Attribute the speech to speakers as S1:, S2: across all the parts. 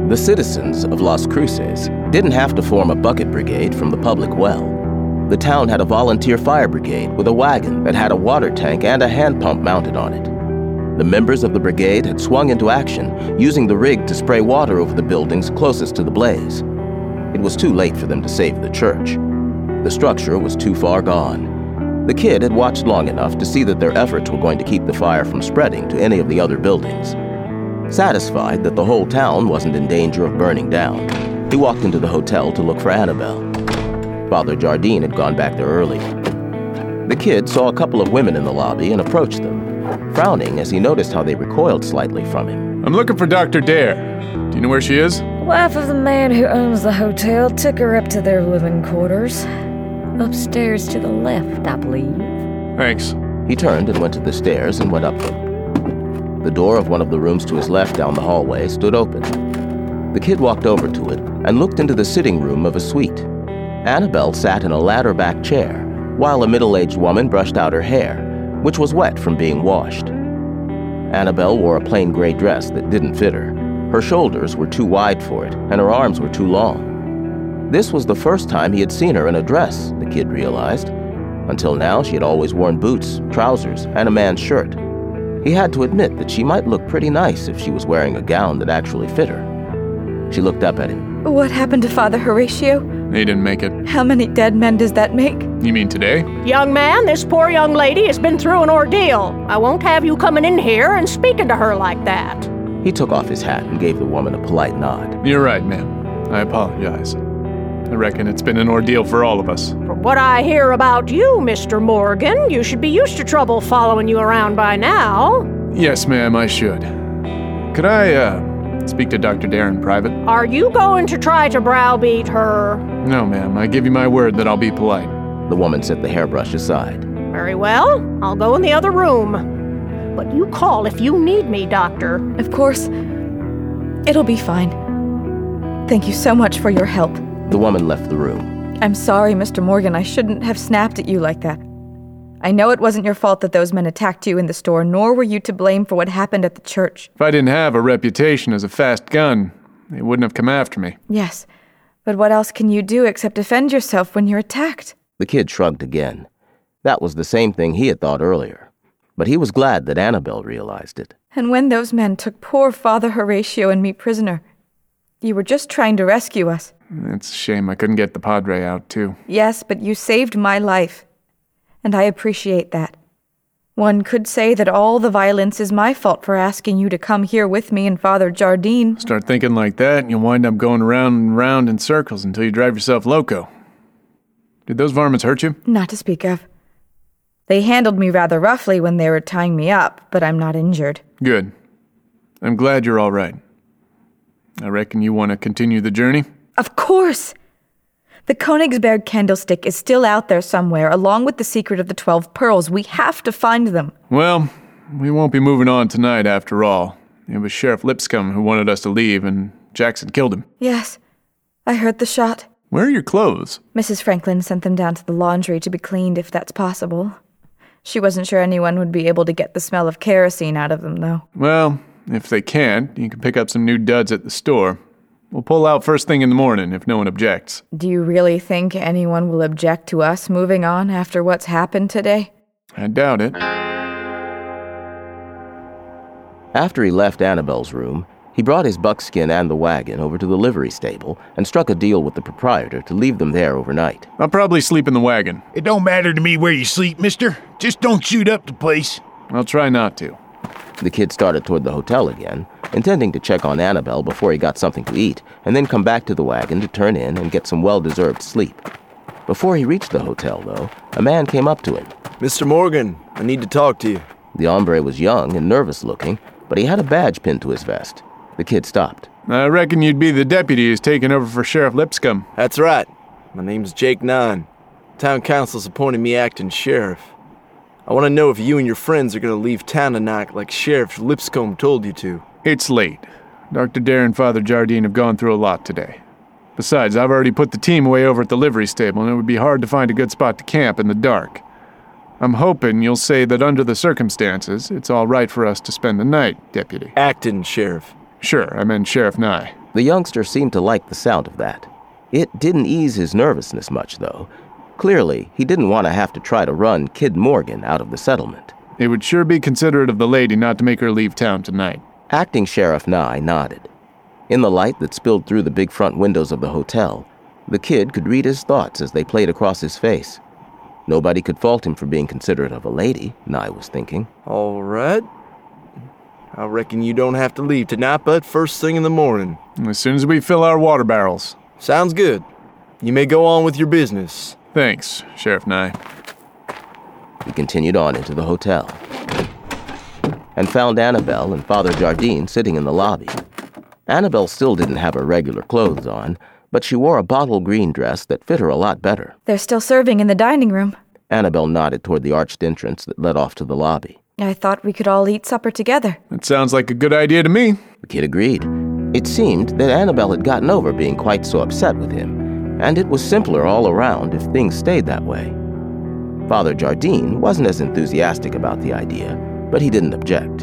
S1: The citizens of Las Cruces didn't have to form a bucket brigade from the public well. The town had a volunteer fire brigade with a wagon that had a water tank and a hand pump mounted on it. The members of the brigade had swung into action, using the rig to spray water over the buildings closest to the blaze. It was too late for them to save the church. The structure was too far gone. The kid had watched long enough to see that their efforts were going to keep the fire from spreading to any of the other buildings. Satisfied that the whole town wasn't in danger of burning down, he walked into the hotel to look for Annabelle. Father Jardine had gone back there early. The kid saw a couple of women in the lobby and approached them, frowning as he noticed how they recoiled slightly from him.
S2: I'm looking for Dr. Dare. Do you know where she is?
S3: The wife of the man who owns the hotel took her up to their living quarters. Upstairs to the left, I believe.
S2: Thanks.
S1: He turned and went to the stairs and went up them. The door of one of the rooms to his left down the hallway stood open. The kid walked over to it and looked into the sitting room of a suite. Annabelle sat in a ladder-back chair, while a middle-aged woman brushed out her hair, which was wet from being washed. Annabelle wore a plain gray dress that didn't fit her. Her shoulders were too wide for it, and her arms were too long. This was the first time he had seen her in a dress, the kid realized. Until now, she had always worn boots, trousers, and a man's shirt. He had to admit that she might look pretty nice if she was wearing a gown that actually fit her. She looked up at him.
S4: What happened to Father Horatio?
S2: He didn't make it.
S4: How many dead men does that make?
S2: You mean today?
S5: Young man, this poor young lady has been through an ordeal. I won't have you coming in here and speaking to her like that.
S1: He took off his hat and gave the woman a polite nod.
S2: You're right, ma'am. I apologize. I reckon it's been an ordeal for all of us.
S5: From what I hear about you, Mr. Morgan, you should be used to trouble following you around by now.
S2: Yes, ma'am, I should. Could I, speak to Dr. Dare in private?
S5: Are you going to try to browbeat her?
S2: No, ma'am. I give you my word that I'll be polite.
S1: The woman set the hairbrush aside.
S5: Very well. I'll go in the other room. But you call if you need me, Doctor.
S4: Of course. It'll be fine. Thank you so much for your help.
S1: The woman left the room.
S4: I'm sorry, Mr. Morgan. I shouldn't have snapped at you like that. I know it wasn't your fault that those men attacked you in the store, nor were you to blame for what happened at the church.
S2: If I didn't have a reputation as a fast gun, they wouldn't have come after me.
S4: Yes, but what else can you do except defend yourself when you're attacked?
S1: The kid shrugged again. That was the same thing he had thought earlier. But he was glad that Annabelle realized it.
S4: And when those men took poor Father Horatio and me prisoner, you were just trying to rescue us.
S2: It's a shame I couldn't get the Padre out, too.
S4: Yes, but you saved my life. And I appreciate that. One could say that all the violence is my fault for asking you to come here with me and Father Jardine.
S2: Start thinking like that, and you'll wind up going round and round in circles until you drive yourself loco. Did those varmints hurt you?
S4: Not to speak of. They handled me rather roughly when they were tying me up, but I'm not injured.
S2: Good. I'm glad you're all right. I reckon you want to continue the journey?
S4: Of course! The Königsberg candlestick is still out there somewhere, along with the secret of the 12 pearls. We have to find them.
S2: Well, we won't be moving on tonight after all. It was Sheriff Lipscomb who wanted us to leave, and Jackson killed him.
S4: Yes, I heard the shot.
S2: Where are your clothes?
S4: Mrs. Franklin sent them down to the laundry to be cleaned if that's possible. She wasn't sure anyone would be able to get the smell of kerosene out of them, though.
S2: Well, if they can't, you can pick up some new duds at the store. We'll pull out first thing in the morning if no one objects.
S4: Do you really think anyone will object to us moving on after what's happened today?
S2: I doubt it.
S1: After he left Annabelle's room, he brought his buckskin and the wagon over to the livery stable and struck a deal with the proprietor to leave them there overnight.
S2: I'll probably sleep in the wagon.
S6: It don't matter to me where you sleep, mister. Just don't shoot up the place.
S2: I'll try not to.
S1: The kid started toward the hotel again, intending to check on Annabelle before he got something to eat, and then come back to the wagon to turn in and get some well-deserved sleep. Before he reached the hotel, though, a man came up to him.
S7: Mr. Morgan, I need to talk to you.
S1: The hombre was young and nervous-looking, but he had a badge pinned to his vest. The kid stopped.
S2: I reckon you'd be the deputy who's taking over for Sheriff Lipscomb.
S7: That's right. My name's Jake Nine. Town council's appointed me acting sheriff. I want to know if you and your friends are going to leave town tonight like Sheriff Lipscomb told you to.
S2: It's late. Dr. Dare and Father Jardine have gone through a lot today. Besides, I've already put the team away over at the livery stable, and it would be hard to find a good spot to camp in the dark. I'm hoping you'll say that under the circumstances, it's all right for us to spend the night, Deputy.
S7: Acting sheriff.
S2: Sure, I meant Sheriff Nye.
S1: The youngster seemed to like the sound of that. It didn't ease his nervousness much, though. Clearly, he didn't want to have to try to run Kid Morgan out of the settlement.
S2: It would sure be considerate of the lady not to make her leave town tonight.
S1: Acting Sheriff Nye nodded. In the light that spilled through the big front windows of the hotel, the kid could read his thoughts as they played across his face. Nobody could fault him for being considerate of a lady, Nye was thinking.
S7: All right. I reckon you don't have to leave tonight, but first thing in the morning.
S2: As soon as we fill our water barrels.
S7: Sounds good. You may go on with your business.
S2: Thanks, Sheriff Nye.
S1: He continued on into the hotel and found Annabelle and Father Jardine sitting in the lobby. Annabelle still didn't have her regular clothes on, but she wore a bottle green dress that fit her a lot better.
S4: They're still serving in the dining room.
S1: Annabelle nodded toward the arched entrance that led off to the lobby.
S4: I thought we could all eat supper together.
S2: That sounds like a good idea to me.
S1: The kid agreed. It seemed that Annabelle had gotten over being quite so upset with him, and it was simpler all around if things stayed that way. Father Jardine wasn't as enthusiastic about the idea, but he didn't object.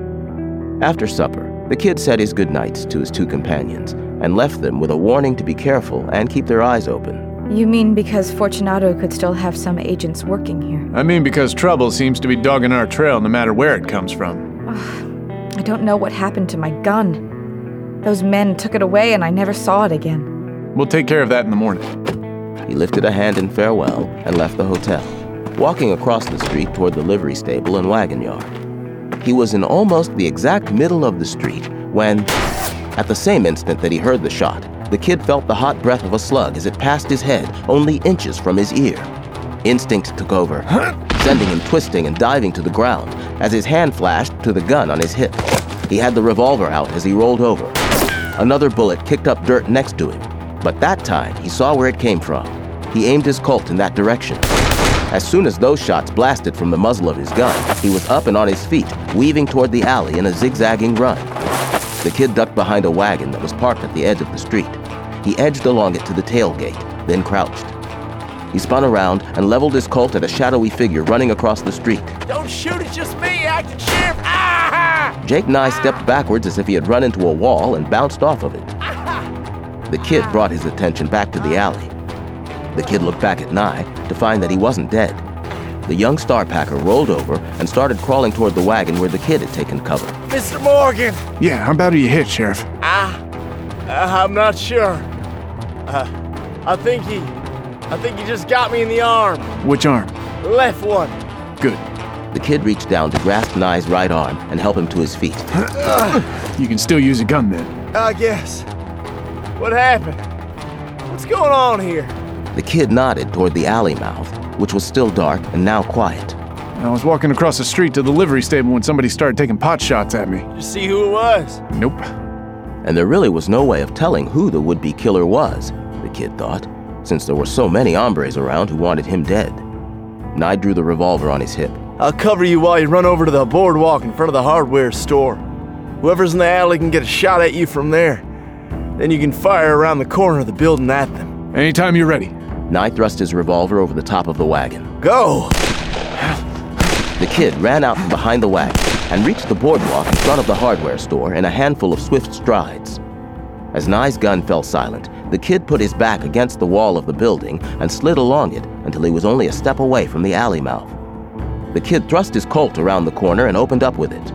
S1: After supper, the kid said his goodnights to his two companions and left them with a warning to be careful and keep their eyes open.
S4: You mean because Fortunato could still have some agents working here?
S2: I mean because trouble seems to be dogging our trail no matter where it comes from.
S4: I don't know what happened to my gun. Those men took it away and I never saw it again.
S2: We'll take care of that in the morning.
S1: He lifted a hand in farewell and left the hotel, walking across the street toward the livery stable and wagon yard. He was in almost the exact middle of the street when, at the same instant that he heard the shot, the kid felt the hot breath of a slug as it passed his head only inches from his ear. Instinct took over, sending him twisting and diving to the ground as his hand flashed to the gun on his hip. He had the revolver out as he rolled over. Another bullet kicked up dirt next to him, but that time he saw where it came from. He aimed his Colt in that direction. As soon as those shots blasted from the muzzle of his gun, he was up and on his feet, weaving toward the alley in a zigzagging run. The kid ducked behind a wagon that was parked at the edge of the street. He edged along it to the tailgate, then crouched. He spun around and leveled his Colt at a shadowy figure running across the street.
S7: Don't shoot, it's just me, Acting Sheriff! Ah!
S1: Jake Nye stepped backwards as if he had run into a wall and bounced off of it. The kid brought his attention back to the alley. The kid looked back at Nye to find that he wasn't dead. The young starpacker rolled over and started crawling toward the wagon where the kid had taken cover.
S7: Mr. Morgan!
S2: Yeah, how bad are you hit, Sheriff?
S7: I'm not sure. I think he just got me in the arm.
S2: Which arm?
S7: The left one.
S2: Good.
S1: The kid reached down to grasp Nye's right arm and help him to his feet.
S2: You can still use a gun then.
S7: I guess. What happened? What's going on here?
S1: The kid nodded toward the alley mouth, which was still dark and now quiet.
S2: I was walking across the street to the livery stable when somebody started taking pot shots at me.
S7: Did you see who it was?
S2: Nope.
S1: And there really was no way of telling who the would-be killer was, the kid thought, since there were so many hombres around who wanted him dead. Nye drew the revolver on his hip.
S7: I'll cover you while you run over to the boardwalk in front of the hardware store. Whoever's in the alley can get a shot at you from there. Then you can fire around the corner of the building at them.
S2: Anytime you're ready.
S1: Nye thrust his revolver over the top of the wagon.
S7: Go!
S1: The kid ran out from behind the wagon and reached the boardwalk in front of the hardware store in a handful of swift strides. As Nye's gun fell silent, the kid put his back against the wall of the building and slid along it until he was only a step away from the alley mouth. The kid thrust his Colt around the corner and opened up with it.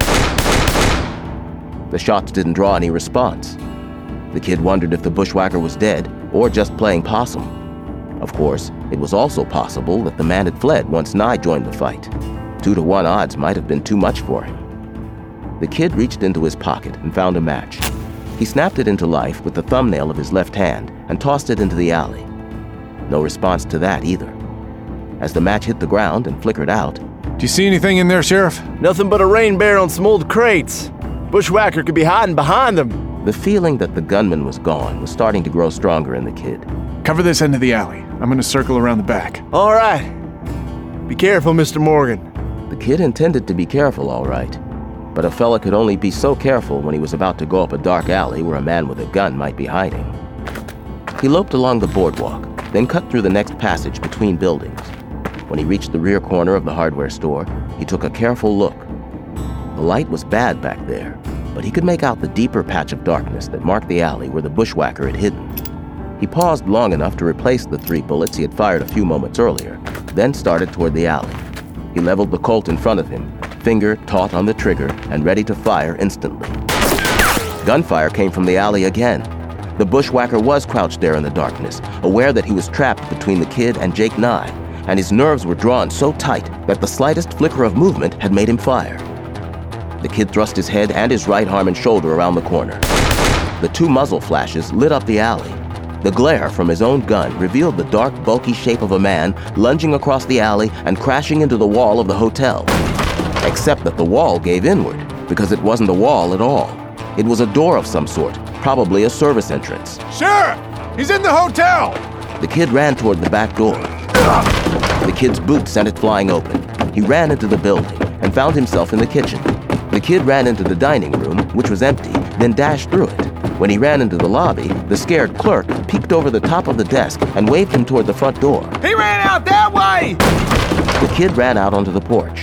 S1: The shots didn't draw any response. The kid wondered if the bushwhacker was dead or just playing possum. Of course, it was also possible that the man had fled once Nye joined the fight. 2-to-1 odds might have been too much for him. The kid reached into his pocket and found a match. He snapped it into life with the thumbnail of his left hand and tossed it into the alley. No response to that either. As the match hit the ground and flickered out...
S2: Do you see anything in there, Sheriff?
S7: Nothing but a rain barrel and some old crates. Bushwhacker could be hiding behind them.
S1: The feeling that the gunman was gone was starting to grow stronger in the kid.
S2: Cover this end of the alley. I'm gonna circle around the back.
S7: All right. Be careful, Mr. Morgan.
S1: The kid intended to be careful, all right. But a fella could only be so careful when he was about to go up a dark alley where a man with a gun might be hiding. He loped along the boardwalk, then cut through the next passage between buildings. When he reached the rear corner of the hardware store, he took a careful look. The light was bad back there, but he could make out the deeper patch of darkness that marked the alley where the bushwhacker had hidden. He paused long enough to replace the 3 bullets he had fired a few moments earlier, then started toward the alley. He leveled the Colt in front of him, finger taut on the trigger and ready to fire instantly. Gunfire came from the alley again. The bushwhacker was crouched there in the darkness, aware that he was trapped between the kid and Jake Nye, and his nerves were drawn so tight that the slightest flicker of movement had made him fire. The kid thrust his head and his right arm and shoulder around the corner. The 2 muzzle flashes lit up the alley. The glare from his own gun revealed the dark, bulky shape of a man lunging across the alley and crashing into the wall of the hotel. Except that the wall gave inward, because it wasn't a wall at all. It was a door of some sort, probably a service entrance.
S2: Sheriff! He's in the hotel!
S1: The kid ran toward the back door. The kid's boot sent it flying open. He ran into the building and found himself in the kitchen. The kid ran into the dining room, which was empty, then dashed through it. When he ran into the lobby, the scared clerk peeked over the top of the desk and waved him toward the front door.
S8: He ran out that way!
S1: The kid ran out onto the porch.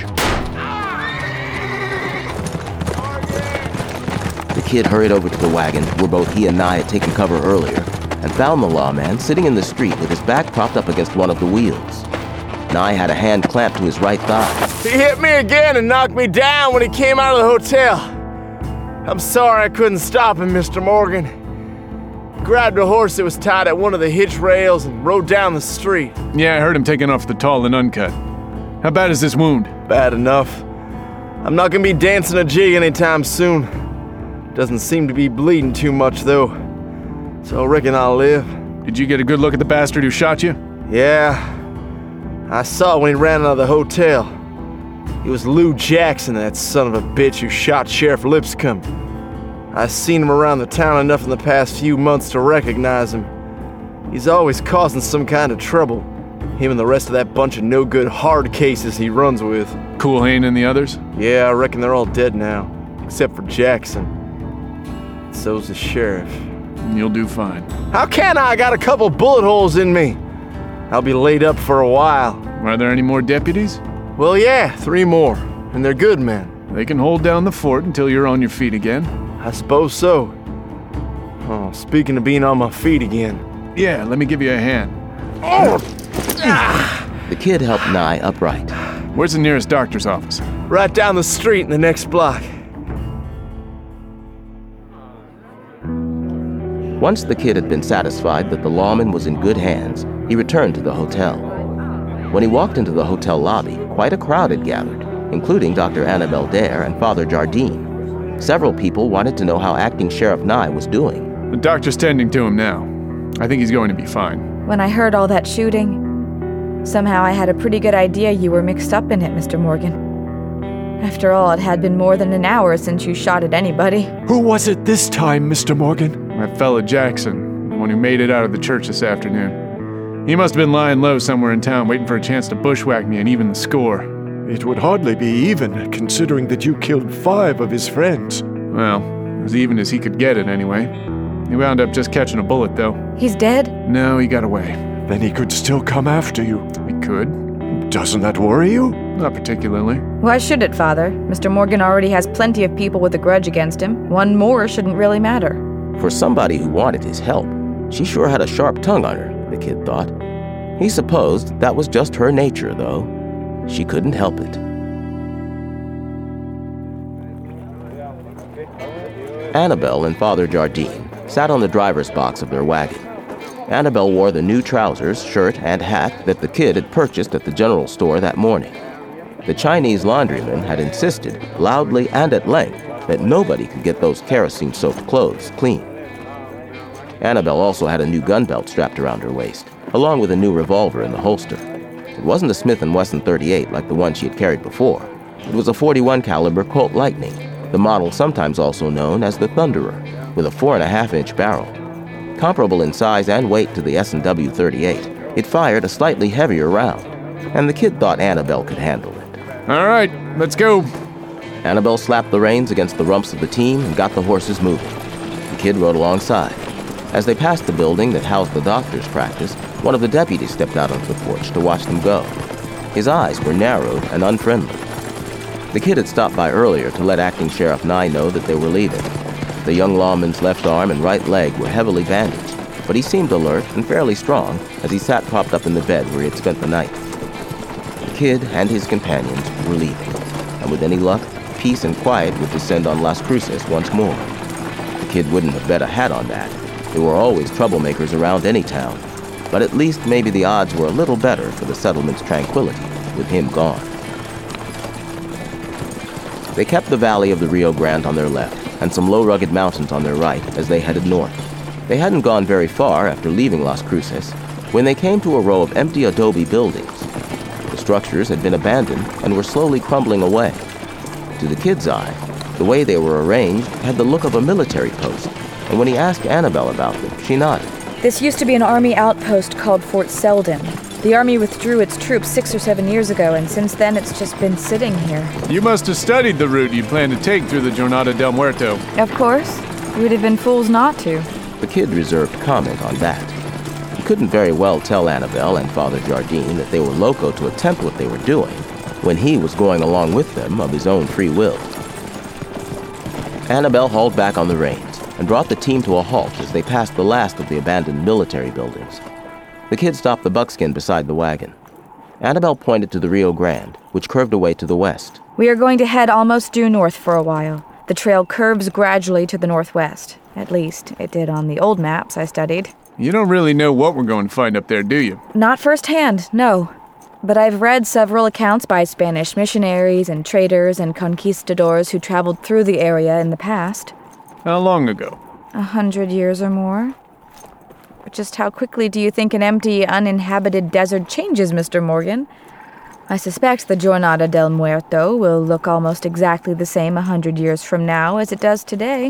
S1: The kid hurried over to the wagon where both he and Nye had taken cover earlier and found the lawman sitting in the street with his back propped up against one of the wheels. Nye had a hand clamped to his right thigh.
S7: He hit me again and knocked me down when he came out of the hotel. I'm sorry I couldn't stop him, Mr. Morgan. Grabbed a horse that was tied at one of the hitch rails and rode down the street.
S2: Yeah, I heard him taking off the tall and uncut. How bad is this wound?
S7: Bad enough. I'm not gonna be dancing a jig anytime soon. Doesn't seem to be bleeding too much, though. So I reckon I'll live.
S2: Did you get a good look at the bastard who shot you?
S7: Yeah. I saw when he ran out of the hotel. It was Lou Jackson, that son of a bitch who shot Sheriff Lipscomb. I've seen him around the town enough in the past few months to recognize him. He's always causing some kind of trouble. Him and the rest of that bunch of no-good hard cases he runs with.
S2: Culhane and the others?
S7: Yeah, I reckon they're all dead now, except for Jackson. So's the sheriff.
S2: You'll do fine.
S7: How can I? I got a couple bullet holes in me. I'll be laid up for a while.
S2: Are there any more deputies?
S7: Well, yeah, 3 more, and they're good men.
S2: They can hold down the fort until you're on your feet again.
S7: I suppose so. Oh, speaking of being on my feet again.
S2: Yeah, let me give you a hand.
S7: Oh!
S1: The kid helped Nye upright.
S2: Where's the nearest doctor's office?
S7: Right down the street in the next block.
S1: Once the kid had been satisfied that the lawman was in good hands, he returned to the hotel. When he walked into the hotel lobby, quite a crowd had gathered, including Dr. Annabelle Dare and Father Jardine. Several people wanted to know how Acting Sheriff Nye was doing.
S2: The doctor's tending to him now. I think he's going to be fine.
S4: When I heard all that shooting, somehow I had a pretty good idea you were mixed up in it, Mr. Morgan. After all, it had been more than an hour since you shot at anybody.
S9: Who was it this time, Mr. Morgan?
S2: That fella Jackson, the one who made it out of the church this afternoon. He must have been lying low somewhere in town waiting for a chance to bushwhack me and even the score.
S9: It would hardly be even, considering that you killed 5 of his friends.
S2: Well, as even as he could get it anyway. He wound up just catching a bullet, though.
S4: He's dead?
S2: No, he got away.
S9: Then he could still come after you.
S2: He could.
S9: Doesn't that worry you?
S2: Not particularly.
S4: Why should it, Father? Mr. Morgan already has plenty of people with a grudge against him. One more shouldn't really matter.
S1: For somebody who wanted his help, she sure had a sharp tongue on her, the kid thought. He supposed that was just her nature, though. She couldn't help it. Annabelle and Father Jardine sat on the driver's box of their wagon. Annabelle wore the new trousers, shirt, and hat that the kid had purchased at the general store that morning. The Chinese laundryman had insisted, loudly and at length, that nobody could get those kerosene-soaked clothes clean. Annabelle also had a new gun belt strapped around her waist, along with a new revolver in the holster. It wasn't a Smith & Wesson .38 like the one she had carried before. It was a .41 caliber Colt Lightning, the model sometimes also known as the Thunderer, with a 4.5-inch barrel. Comparable in size and weight to the S&W .38, it fired a slightly heavier round, and the kid thought Annabelle could handle it.
S2: All right, let's go.
S1: Annabelle slapped the reins against the rumps of the team and got the horses moving. The kid rode alongside. As they passed the building that housed the doctor's practice, one of the deputies stepped out onto the porch to watch them go. His eyes were narrowed and unfriendly. The kid had stopped by earlier to let Acting Sheriff Nye know that they were leaving. The young lawman's left arm and right leg were heavily bandaged, but he seemed alert and fairly strong as he sat propped up in the bed where he had spent the night. The kid and his companions were leaving, and with any luck, peace and quiet would descend on Las Cruces once more. The kid wouldn't have bet a hat on that. There were always troublemakers around any town, but at least maybe the odds were a little better for the settlement's tranquility with him gone. They kept the valley of the Rio Grande on their left and some low rugged mountains on their right as they headed north. They hadn't gone very far after leaving Las Cruces when they came to a row of empty adobe buildings. The structures had been abandoned and were slowly crumbling away. To the kid's eye, the way they were arranged had the look of a military post, and when he asked Annabelle about them, she nodded.
S4: This used to be an army outpost called Fort Selden. The army withdrew its troops 6 or 7 years ago, and since then it's just been sitting here.
S2: You must have studied the route you plan to take through the Jornada del Muerto.
S4: Of course. We'd have been fools not to.
S1: The kid reserved comment on that. He couldn't very well tell Annabelle and Father Jardine that they were loco to attempt what they were doing when he was going along with them of his own free will. Annabelle hauled back on the reins and brought the team to a halt as they passed the last of the abandoned military buildings. The kid stopped the buckskin beside the wagon. Annabelle pointed to the Rio Grande, which curved away to the west.
S4: We are going to head almost due north for a while. The trail curves gradually to the northwest. At least, it did on the old maps I studied.
S2: You don't really know what we're going to find up there, do you?
S4: Not firsthand, no. But I've read several accounts by Spanish missionaries and traders and conquistadors who traveled through the area in the past.
S2: How long ago?
S4: 100 years or more. Just how quickly do you think an empty, uninhabited desert changes, Mr. Morgan? I suspect the Jornada del Muerto will look almost exactly the same 100 years from now as it does today.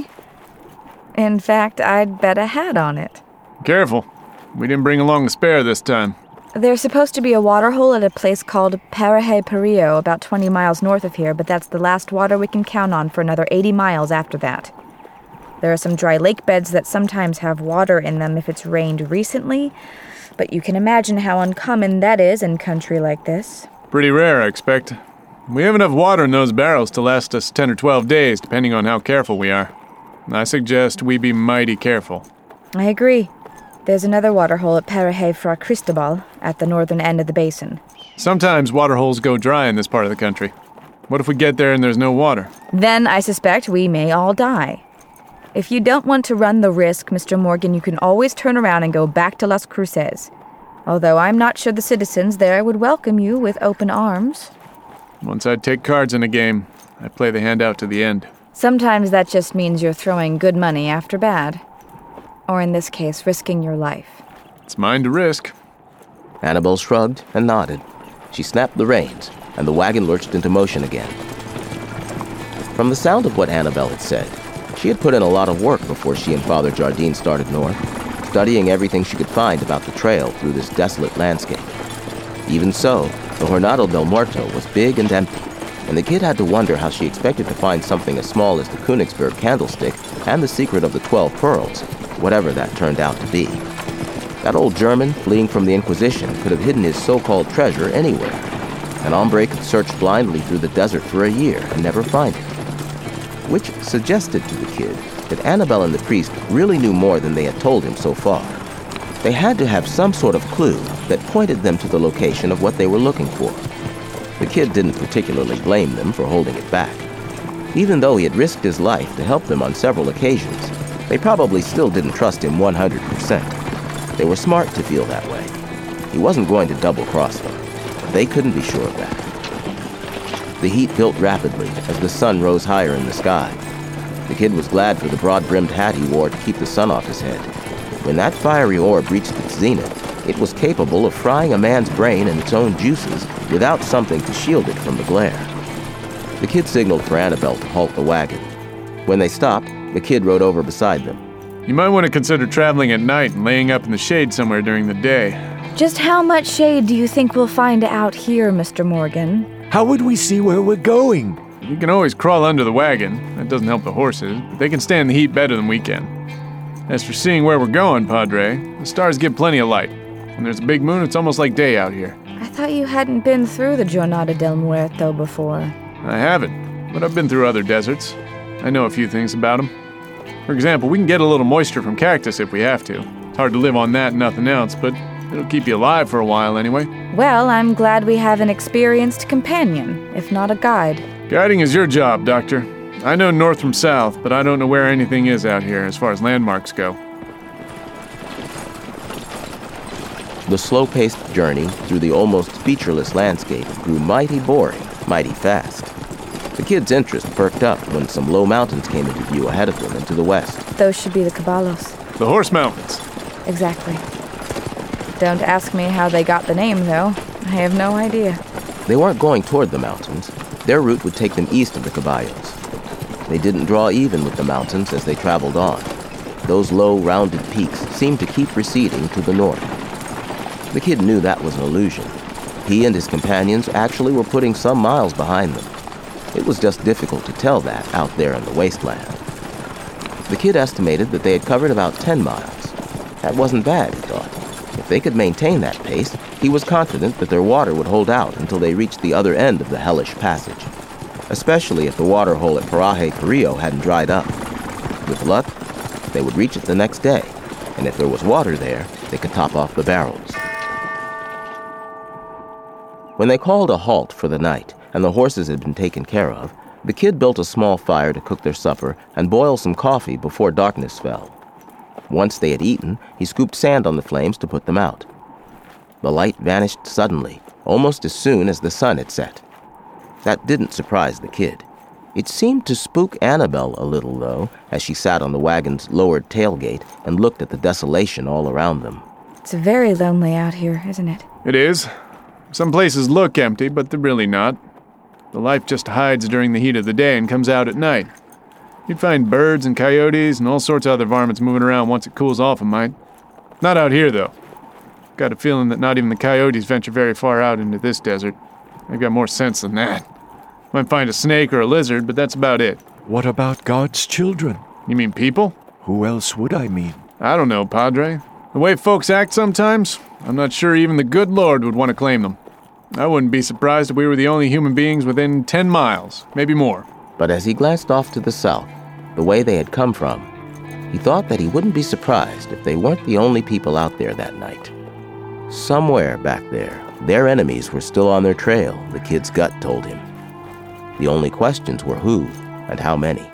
S4: In fact, I'd bet a hat on it.
S2: Careful. We didn't bring along a spare this time.
S4: There's supposed to be a waterhole at a place called Paraje Perillo, about 20 miles north of here, but that's the last water we can count on for another 80 miles after that. There are some dry lake beds that sometimes have water in them if it's rained recently, but you can imagine how uncommon that is in country like this.
S2: Pretty rare, I expect. We have enough water in those barrels to last us 10 or 12 days, depending on how careful we are. I suggest we be mighty careful.
S4: I agree. There's another waterhole at Paraje Fra Cristobal, at the northern end of the basin.
S2: Sometimes waterholes go dry in this part of the country. What if we get there and there's no water?
S4: Then I suspect we may all die. If you don't want to run the risk, Mr. Morgan, you can always turn around and go back to Las Cruces. Although I'm not sure the citizens there would welcome you with open arms.
S2: Once I take cards in a game, I play the hand out to the end.
S4: Sometimes that just means you're throwing good money after bad. Or in this case, risking your life.
S2: It's mine to risk.
S1: Annabelle shrugged and nodded. She snapped the reins, and the wagon lurched into motion again. From the sound of what Annabelle had said, she had put in a lot of work before she and Father Jardine started north, studying everything she could find about the trail through this desolate landscape. Even so, the Jornada del Muerto was big and empty, and the kid had to wonder how she expected to find something as small as the Königsberg candlestick and the secret of the 12 pearls, whatever that turned out to be. That old German, fleeing from the Inquisition, could have hidden his so-called treasure anywhere. An hombre could search blindly through the desert for a year and never find it. Which suggested to the kid that Annabelle and the priest really knew more than they had told him so far. They had to have some sort of clue that pointed them to the location of what they were looking for. The kid didn't particularly blame them for holding it back. Even though he had risked his life to help them on several occasions, they probably still didn't trust him 100%. They were smart to feel that way. He wasn't going to double-cross them, but they couldn't be sure of that. The heat built rapidly as the sun rose higher in the sky. The kid was glad for the broad-brimmed hat he wore to keep the sun off his head. When that fiery orb reached its zenith, it was capable of frying a man's brain and its own juices without something to shield it from the glare. The kid signaled for Annabelle to halt the wagon. When they stopped, the kid rode over beside them.
S2: You might want to consider traveling at night and laying up in the shade somewhere during the day.
S4: Just how much shade do you think we'll find out here, Mr. Morgan?
S9: How would we see where we're going?
S2: You can always crawl under the wagon. That doesn't help the horses, but they can stand the heat better than we can. As for seeing where we're going, Padre, the stars give plenty of light. When there's a big moon, it's almost like day out here.
S4: I thought you hadn't been through the Jornada del Muerto before.
S2: I haven't, but I've been through other deserts. I know a few things about them. For example, we can get a little moisture from cactus if we have to. It's hard to live on that and nothing else, but it'll keep you alive for a while anyway.
S4: Well, I'm glad we have an experienced companion, if not a guide.
S2: Guiding is your job, Doctor. I know north from south, but I don't know where anything is out here as far as landmarks go.
S1: The slow-paced journey through the almost featureless landscape grew mighty boring, mighty fast. The kids' interest perked up when some low mountains came into view ahead of them and to the west.
S4: Those should be the Caballos.
S2: The Horse Mountains.
S4: Exactly. Don't ask me how they got the name, though. I have no idea.
S1: They weren't going toward the mountains. Their route would take them east of the Caballos. They didn't draw even with the mountains as they traveled on. Those low, rounded peaks seemed to keep receding to the north. The kid knew that was an illusion. He and his companions actually were putting some miles behind them. It was just difficult to tell that out there in the wasteland. The kid estimated that they had covered about 10 miles. That wasn't bad, he thought. If they could maintain that pace, he was confident that their water would hold out until they reached the other end of the hellish passage, especially if the water hole at Paraje Carrillo hadn't dried up. With luck, they would reach it the next day, and if there was water there, they could top off the barrels. When they called a halt for the night and the horses had been taken care of, the kid built a small fire to cook their supper and boil some coffee before darkness fell. Once they had eaten, he scooped sand on the flames to put them out. The light vanished suddenly, almost as soon as the sun had set. That didn't surprise the kid. It seemed to spook Annabelle a little, though, as she sat on the wagon's lowered tailgate and looked at the desolation all around them.
S4: It's very lonely out here, isn't it?
S2: It is. Some places look empty, but they're really not. The life just hides during the heat of the day and comes out at night. You'd find birds and coyotes and all sorts of other varmints moving around once it cools off a mite. Not out here, though. Got a feeling that not even the coyotes venture very far out into this desert. They've got more sense than that. Might find a snake or a lizard, but that's about it.
S9: What about God's children?
S2: You mean people?
S9: Who else would I mean?
S2: I don't know, Padre. The way folks act sometimes, I'm not sure even the good Lord would want to claim them. I wouldn't be surprised if we were the only human beings within 10 miles, maybe more.
S1: But as he glanced off to the south, the way they had come from, he thought that he wouldn't be surprised if they weren't the only people out there that night. Somewhere back there, their enemies were still on their trail, the kid's gut told him. The only questions were who and how many.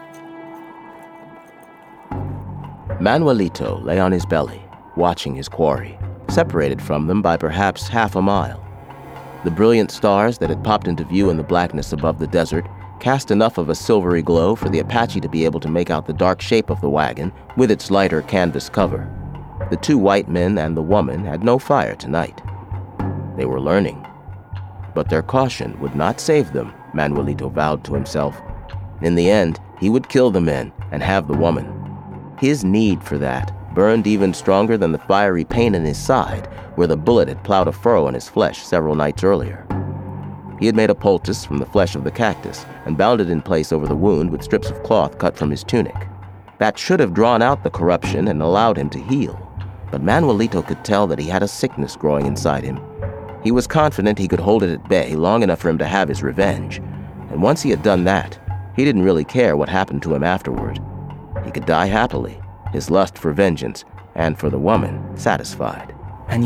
S1: Manuelito lay on his belly, watching his quarry, separated from them by perhaps half a mile. The brilliant stars that had popped into view in the blackness above the desert cast enough of a silvery glow for the Apache to be able to make out the dark shape of the wagon with its lighter canvas cover. The two white men and the woman had no fire tonight. They were learning. But their caution would not save them, Manuelito vowed to himself. In the end, he would kill the men and have the woman. His need for that burned even stronger than the fiery pain in his side, where the bullet had plowed a furrow in his flesh several nights earlier. He had made a poultice from the flesh of the cactus and bound it in place over the wound with strips of cloth cut from his tunic. That should have drawn out the corruption and allowed him to heal. But Manuelito could tell that he had a sickness growing inside him. He was confident he could hold it at bay long enough for him to have his revenge. And once he had done that, he didn't really care what happened to him afterward. He could die happily, his lust for vengeance and for the woman satisfied.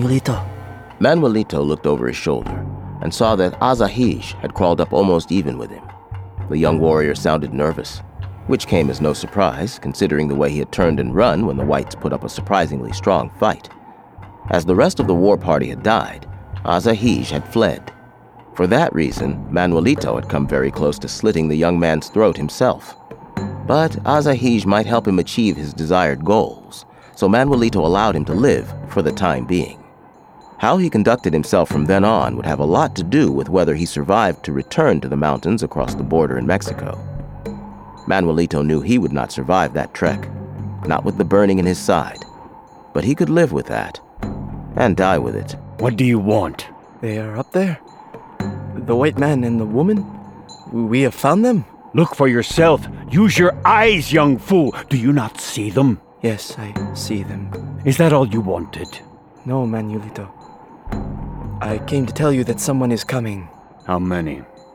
S1: Manuelito looked over his shoulder and saw that Azahij had crawled up almost even with him. The young warrior sounded nervous, which came as no surprise, considering the way he had turned and run when the whites put up a surprisingly strong fight. As the rest of the war party had died, Azahij had fled. For that reason, Manuelito had come very close to slitting the young man's throat himself. But Azahij might help him achieve his desired goals, so Manuelito allowed him to live for the time being. How he conducted himself from then on would have a lot to do with whether he survived to return to the mountains across the border in Mexico. Manuelito knew he would not survive that trek, not with the burning in his side, but he could live with that and die with it.
S10: What do you want?
S7: They are up there. The white man and the woman. We have found them.
S10: Look for yourself. Use your eyes, young fool. Do you not see them?
S7: Yes, I see them.
S10: Is that all you wanted?
S7: No, Manuelito. I came to tell you that someone is coming.
S10: How many?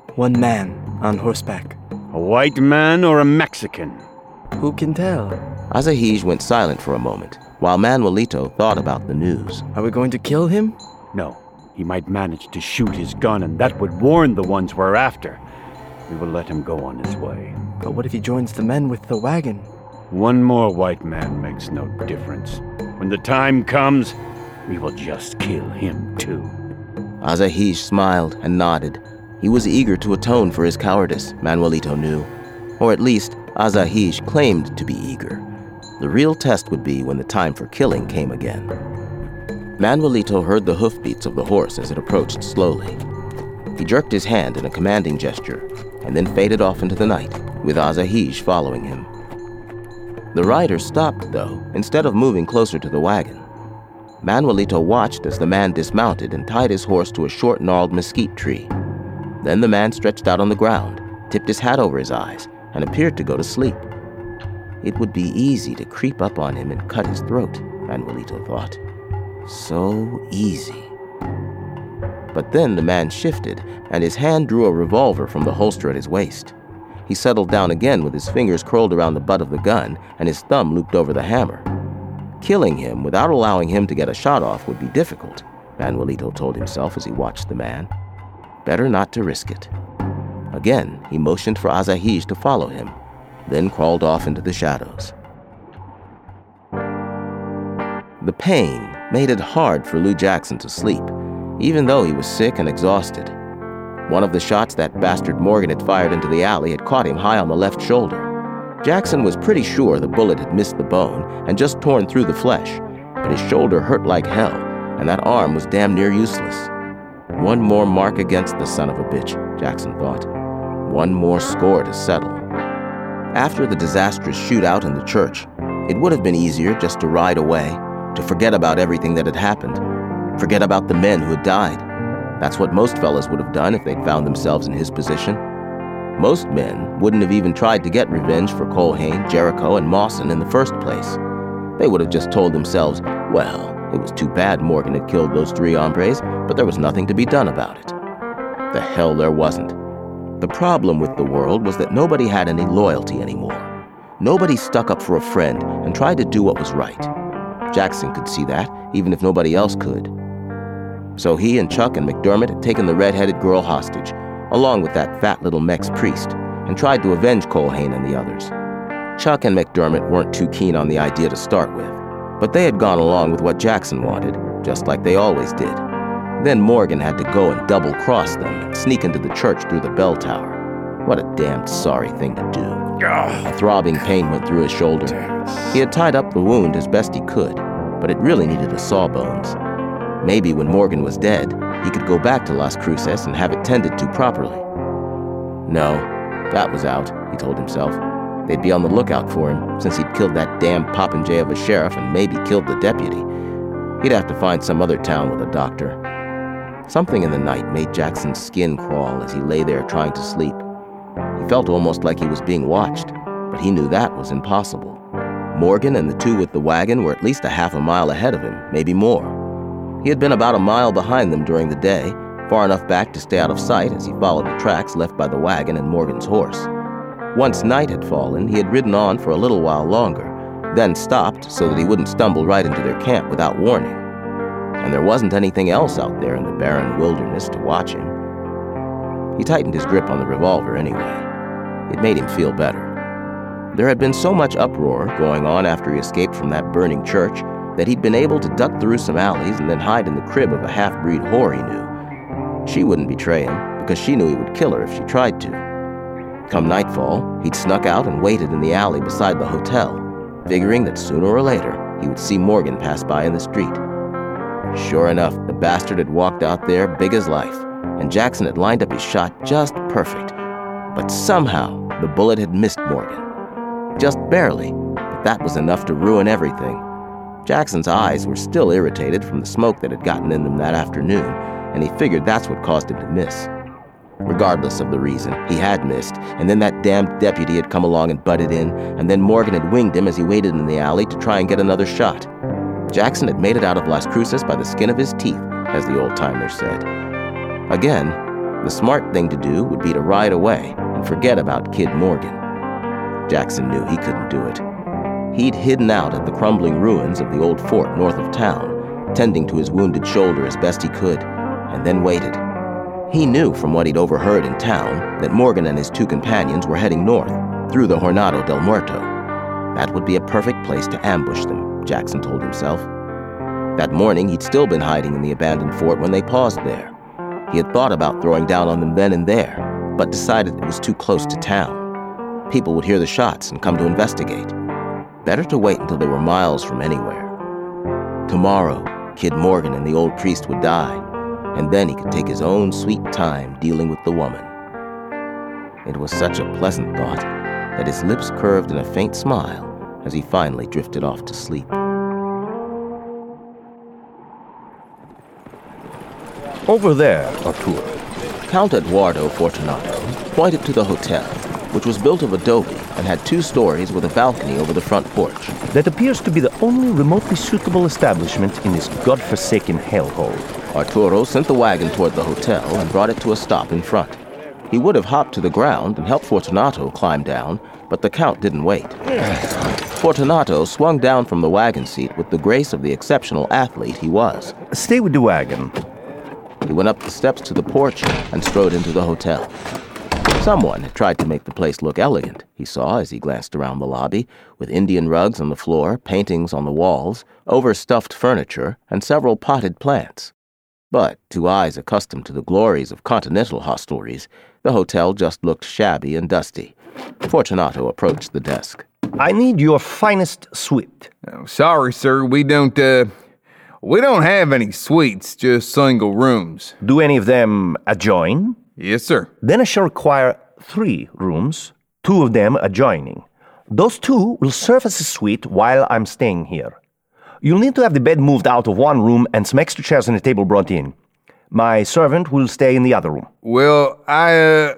S7: One man on horseback.
S10: A white man or a Mexican?
S7: Who can tell?
S1: Azahij went silent for a moment, while Manuelito thought about the news.
S7: Are we going to kill him?
S10: No. He might manage to shoot his gun, and that would warn the ones we're after. We will let him go on his way.
S7: But what if he joins the men with the wagon?
S10: One more white man makes no difference. When the time comes, we will just kill him too.
S1: Azahij smiled and nodded. He was eager to atone for his cowardice, Manuelito knew. Or at least, Azahij claimed to be eager. The real test would be when the time for killing came again. Manuelito heard the hoofbeats of the horse as it approached slowly. He jerked his hand in a commanding gesture, and then faded off into the night, with Azahij following him. The rider stopped, though, instead of moving closer to the wagon. Manuelito watched as the man dismounted and tied his horse to a short, gnarled mesquite tree. Then the man stretched out on the ground, tipped his hat over his eyes, and appeared to go to sleep. It would be easy to creep up on him and cut his throat, Manuelito thought. So easy. But then the man shifted, and his hand drew a revolver from the holster at his waist. He settled down again with his fingers curled around the butt of the gun and his thumb looped over the hammer. Killing him without allowing him to get a shot off would be difficult, Manuelito told himself as he watched the man. Better not to risk it. Again, he motioned for Azahij to follow him, then crawled off into the shadows. The pain made it hard for Lou Jackson to sleep, even though he was sick and exhausted. One of the shots that bastard Morgan had fired into the alley had caught him high on the left shoulder. Jackson was pretty sure the bullet had missed the bone and just torn through the flesh, but his shoulder hurt like hell, and that arm was damn near useless. One more mark against the son of a bitch, Jackson thought. One more score to settle. After the disastrous shootout in the church, it would have been easier just to ride away, to forget about everything that had happened, forget about the men who had died. That's what most fellas would have done if they'd found themselves in his position. Most men wouldn't have even tried to get revenge for Colhane, Jericho, and Mawson in the first place. They would have just told themselves, well, it was too bad Morgan had killed those three hombres, but there was nothing to be done about it. The hell there wasn't. The problem with the world was that nobody had any loyalty anymore. Nobody stuck up for a friend and tried to do what was right. Jackson could see that, even if nobody else could. So he and Chuck and McDermott had taken the red-headed girl hostage, along with that fat little Mex priest, and tried to avenge Colhane and the others. Chuck and McDermott weren't too keen on the idea to start with, but they had gone along with what Jackson wanted, just like they always did. Then Morgan had to go and double-cross them and sneak into the church through the bell tower. What a damned sorry thing to do. A throbbing pain went through his shoulder. He had tied up the wound as best he could, but it really needed a sawbones. Maybe when Morgan was dead, he could go back to Las Cruces and have it tended to properly. No, that was out, he told himself. They'd be on the lookout for him, since he'd killed that damn popinjay of a sheriff and maybe killed the deputy. He'd have to find some other town with a doctor. Something in the night made Jackson's skin crawl as he lay there trying to sleep. He felt almost like he was being watched, but he knew that was impossible. Morgan and the two with the wagon were at least a half a mile ahead of him, maybe more. He had been about a mile behind them during the day, far enough back to stay out of sight as he followed the tracks left by the wagon and Morgan's horse. Once night had fallen, he had ridden on for a little while longer, then stopped so that he wouldn't stumble right into their camp without warning. And there wasn't anything else out there in the barren wilderness to watch him. He tightened his grip on the revolver anyway. It made him feel better. There had been so much uproar going on after he escaped from that burning church that he'd been able to duck through some alleys and then hide in the crib of a half-breed whore he knew. She wouldn't betray him, because she knew he would kill her if she tried to. Come nightfall, he'd snuck out and waited in the alley beside the hotel, figuring that sooner or later he would see Morgan pass by in the street. Sure enough, the bastard had walked out there big as life, and Jackson had lined up his shot just perfect. But somehow, the bullet had missed Morgan. Just barely, but that was enough to ruin everything. Jackson's eyes were still irritated from the smoke that had gotten in them that afternoon, and he figured that's what caused him to miss. Regardless of the reason, he had missed, and then that damned deputy had come along and butted in, and then Morgan had winged him as he waited in the alley to try and get another shot. Jackson had made it out of Las Cruces by the skin of his teeth, as the old-timers said. Again, The smart thing to do would be to ride away and forget about Kid Morgan. Jackson knew he couldn't do it. He'd hidden out at the crumbling ruins of the old fort north of town, tending to his wounded shoulder as best he could, and then waited. He knew from what he'd overheard in town that Morgan and his two companions were heading north, through the Jornada del Muerto. That would be a perfect place to ambush them, Jackson told himself. That morning, he'd still been hiding in the abandoned fort when they paused there. He had thought about throwing down on them then and there, but decided it was too close to town. People would hear the shots and come to investigate. Better to wait until they were miles from anywhere. Tomorrow, Kid Morgan and the old priest would die, and then he could take his own sweet time dealing with the woman. It was such a pleasant thought that his lips curved in a faint smile as he finally drifted off to sleep.
S11: Over there, Arturo.
S1: Count Eduardo Fortunato pointed to the hotel, which was built of adobe and had 2 stories with a balcony over the front porch.
S11: That appears to be the only remotely suitable establishment in this godforsaken hellhole.
S1: Arturo sent the wagon toward the hotel and brought it to a stop in front. He would have hopped to the ground and helped Fortunato climb down, but the Count didn't wait. Fortunato swung down from the wagon seat with the grace of the exceptional athlete he was.
S11: Stay with the wagon.
S1: He went up the steps to the porch and strode into the hotel. Someone had tried to make the place look elegant, he saw as he glanced around the lobby, with Indian rugs on the floor, paintings on the walls, overstuffed furniture, and several potted plants. But to eyes accustomed to the glories of continental hostelries, the hotel just looked shabby and dusty. Fortunato approached the desk.
S11: I need your finest suite.
S12: Oh, sorry, sir, we don't have any suites, just single rooms.
S11: Do any of them adjoin?
S12: Yes, sir.
S11: Then I shall require 3 rooms, 2 of them adjoining. Those 2 will serve as a suite while I'm staying here. You'll need to have the bed moved out of one room and some extra chairs and a table brought in. My servant will stay in the other room.
S12: Well, I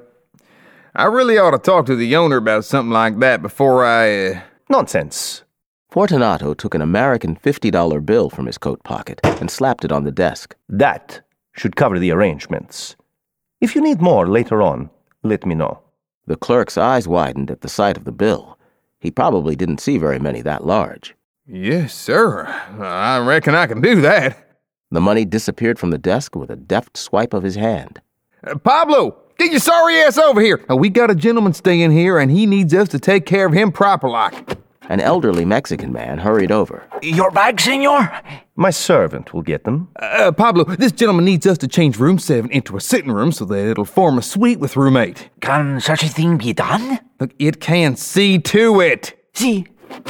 S12: really ought to talk to the owner about something like that before I...
S11: Nonsense.
S1: Fortunato took an American $50 bill from his coat pocket and slapped it on the desk.
S11: That should cover the arrangements. If you need more later on, let me know.
S1: The clerk's eyes widened at the sight of the bill. He probably didn't see very many that large.
S12: Yes, sir. I reckon I can do that.
S1: The money disappeared from the desk with a deft swipe of his hand.
S12: Pablo, get your sorry ass over here. We got a gentleman staying here, and he needs us to take care of him proper-like.
S1: An elderly Mexican man hurried over.
S8: Your bag, senor?
S11: My servant will get them.
S12: Pablo, this gentleman needs us to change room 7 into a sitting room so that it'll form a suite with room 8.
S8: Can such a thing be done?
S12: Look, it can. See to it.
S8: See.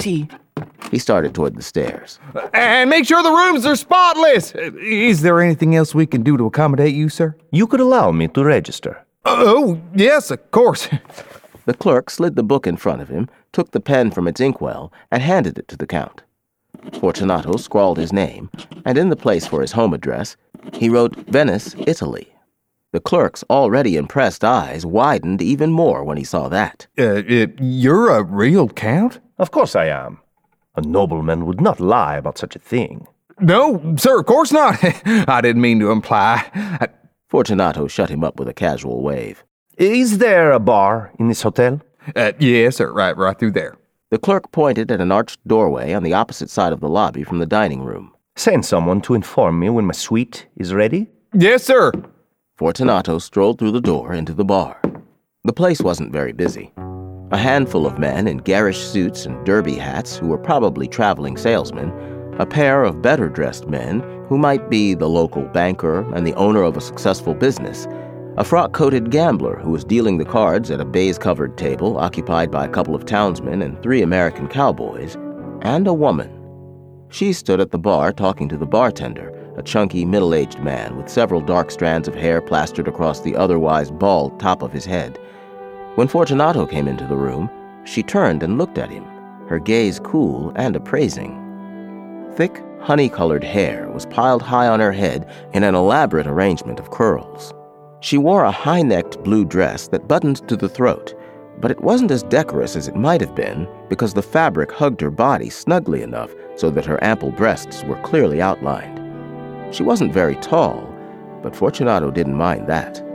S1: He started toward the stairs.
S12: And make sure the rooms are spotless. Is there anything else we can do to accommodate you, sir?
S11: You could allow me to register.
S12: Oh, yes, of course.
S1: The clerk slid the book in front of him, took the pen from its inkwell, and handed it to the Count. Fortunato scrawled his name, and in the place for his home address, he wrote Venice, Italy. The clerk's already impressed eyes widened even more when he saw that.
S12: You're a real Count?
S11: Of course I am. A nobleman would not lie about such a thing.
S12: No, sir, of course not. I didn't mean to imply.
S1: Fortunato shut him up with a casual wave.
S11: Is there a bar in this hotel?
S12: Yes, sir, right through there.
S1: The clerk pointed at an arched doorway on the opposite side of the lobby from the dining room.
S11: Send someone to inform me when my suite is ready.
S12: Yes, sir.
S1: Fortunato strolled through the door into the bar. The place wasn't very busy. A handful of men in garish suits and derby hats who were probably traveling salesmen, a pair of better-dressed men who might be the local banker and the owner of a successful business, a frock-coated gambler who was dealing the cards at a baize-covered table occupied by a couple of townsmen and 3 American cowboys, and a woman. She stood at the bar talking to the bartender, a chunky, middle-aged man with several dark strands of hair plastered across the otherwise bald top of his head. When Fortunato came into the room, she turned and looked at him, her gaze cool and appraising. Thick, honey-colored hair was piled high on her head in an elaborate arrangement of curls. She wore a high-necked blue dress that buttoned to the throat, but it wasn't as decorous as it might have been because the fabric hugged her body snugly enough so that her ample breasts were clearly outlined. She wasn't very tall, but Fortunato didn't mind that.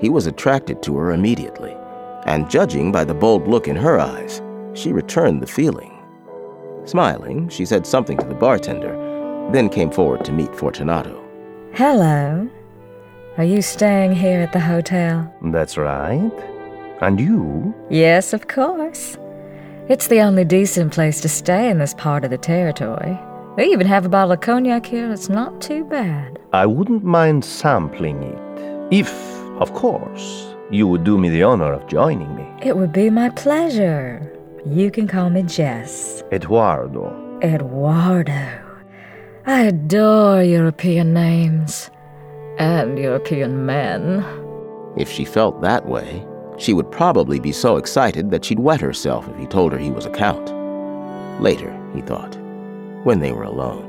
S1: He was attracted to her immediately, and judging by the bold look in her eyes, she returned the feeling. Smiling, she said something to the bartender, then came forward to meet Fortunato.
S3: Hello. Are you staying here at the hotel?
S11: That's right. And you?
S3: Yes, of course. It's the only decent place to stay in this part of the territory. They even have a bottle of cognac here that's not too bad.
S11: I wouldn't mind sampling it. If, of course, you would do me the honor of joining me.
S3: It would be my pleasure. You can call me Jess.
S11: Eduardo.
S3: Eduardo. I adore European names. And European men.
S1: If she felt that way, she would probably be so excited that she'd wet herself if he told her he was a count. Later, he thought, when they were alone.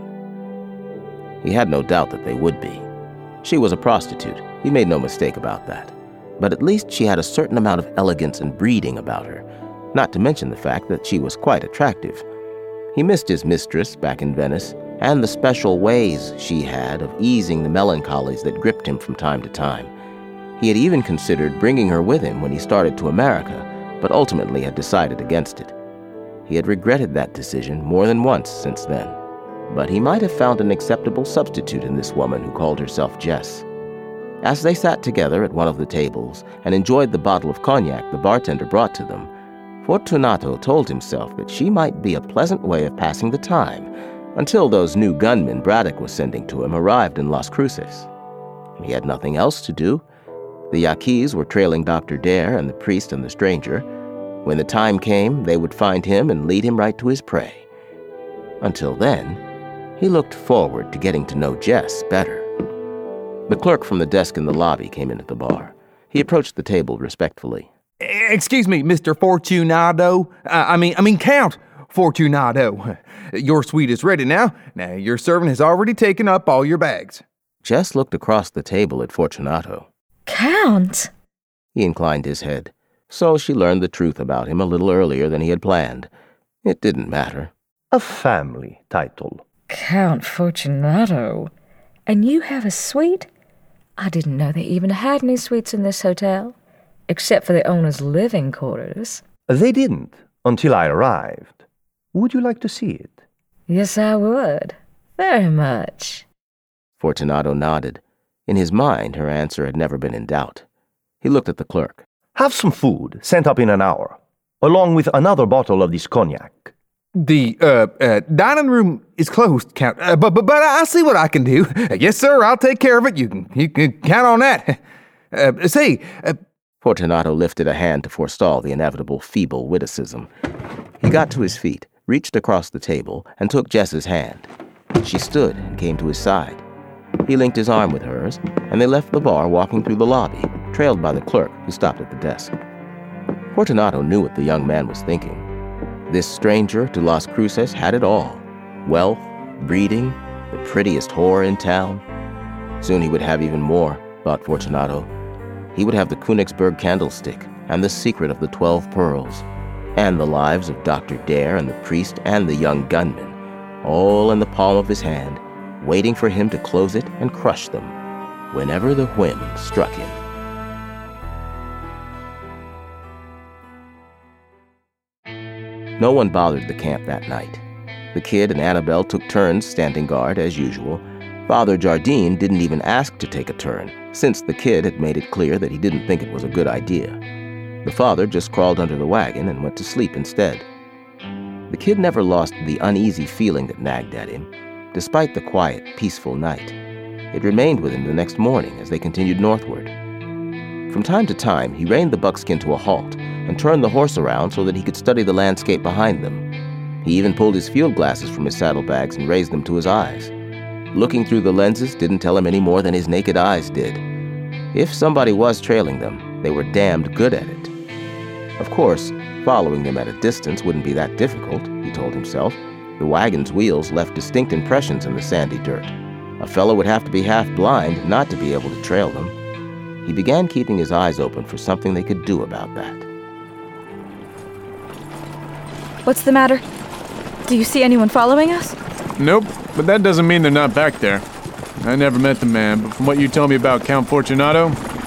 S1: He had no doubt that they would be. She was a prostitute. He made no mistake about that. But at least she had a certain amount of elegance and breeding about her, not to mention the fact that she was quite attractive. He missed his mistress back in Venice, and the special ways she had of easing the melancholies that gripped him from time to time. He had even considered bringing her with him when he started to America, but ultimately had decided against it. He had regretted that decision more than once since then, but he might have found an acceptable substitute in this woman who called herself Jess. As they sat together at one of the tables and enjoyed the bottle of cognac the bartender brought to them, Fortunato told himself that she might be a pleasant way of passing the time until those new gunmen Braddock was sending to him arrived in Las Cruces. He had nothing else to do. The Yaquis were trailing Dr. Dare and the priest and the stranger. When the time came, they would find him and lead him right to his prey. Until then, he looked forward to getting to know Jess better. The clerk from the desk in the lobby came into the bar. He approached the table respectfully.
S12: Excuse me, Mr. Fortunato. I mean, Count Fortunato. Your suite is ready now. Now, your servant has already taken up all your bags.
S1: Jess looked across the table at Fortunato.
S3: Count?
S1: He inclined his head. So she learned the truth about him a little earlier than he had planned. It didn't matter.
S11: A family title.
S3: Count Fortunato? And you have a suite? I didn't know they even had any suites in this hotel, except for the owner's living quarters.
S11: They didn't, until I arrived. Would you like to see it?
S3: Yes, I would. Very much.
S1: Fortunato nodded. In his mind, her answer had never been in doubt. He looked at the clerk.
S11: Have some food sent up in an hour, along with another bottle of this cognac.
S12: The dining room is closed, Count. But I'll see what I can do. Yes, sir, I'll take care of it. You can count on that.
S1: Fortunato lifted a hand to forestall the inevitable feeble witticism. He got to his feet, reached across the table, and took Jess's hand. She stood and came to his side. He linked his arm with hers, and they left the bar walking through the lobby, trailed by the clerk who stopped at the desk. Fortunato knew what the young man was thinking. This stranger to Las Cruces had it all. Wealth, breeding, the prettiest whore in town. Soon he would have even more, thought Fortunato. He would have the Königsberg candlestick and the secret of the 12 pearls, and the lives of Dr. Dare and the priest and the young gunman, all in the palm of his hand, waiting for him to close it and crush them whenever the whim struck him. No one bothered the camp that night. The kid and Annabelle took turns standing guard as usual. Father Jardine didn't even ask to take a turn, since the kid had made it clear that he didn't think it was a good idea. The father just crawled under the wagon and went to sleep instead. The kid never lost the uneasy feeling that nagged at him, despite the quiet, peaceful night. It remained with him the next morning as they continued northward. From time to time, he reined the buckskin to a halt and turned the horse around so that he could study the landscape behind them. He even pulled his field glasses from his saddlebags and raised them to his eyes. Looking through the lenses didn't tell him any more than his naked eyes did. If somebody was trailing them, they were damned good at it. Of course, following them at a distance wouldn't be that difficult, he told himself. The wagon's wheels left distinct impressions in the sandy dirt. A fellow would have to be half blind not to be able to trail them. He began keeping his eyes open for something they could do about that.
S4: What's the matter? Do you see anyone following us?
S2: Nope, but that doesn't mean they're not back there. I never met the man, but from what you told me about Count Fortunato,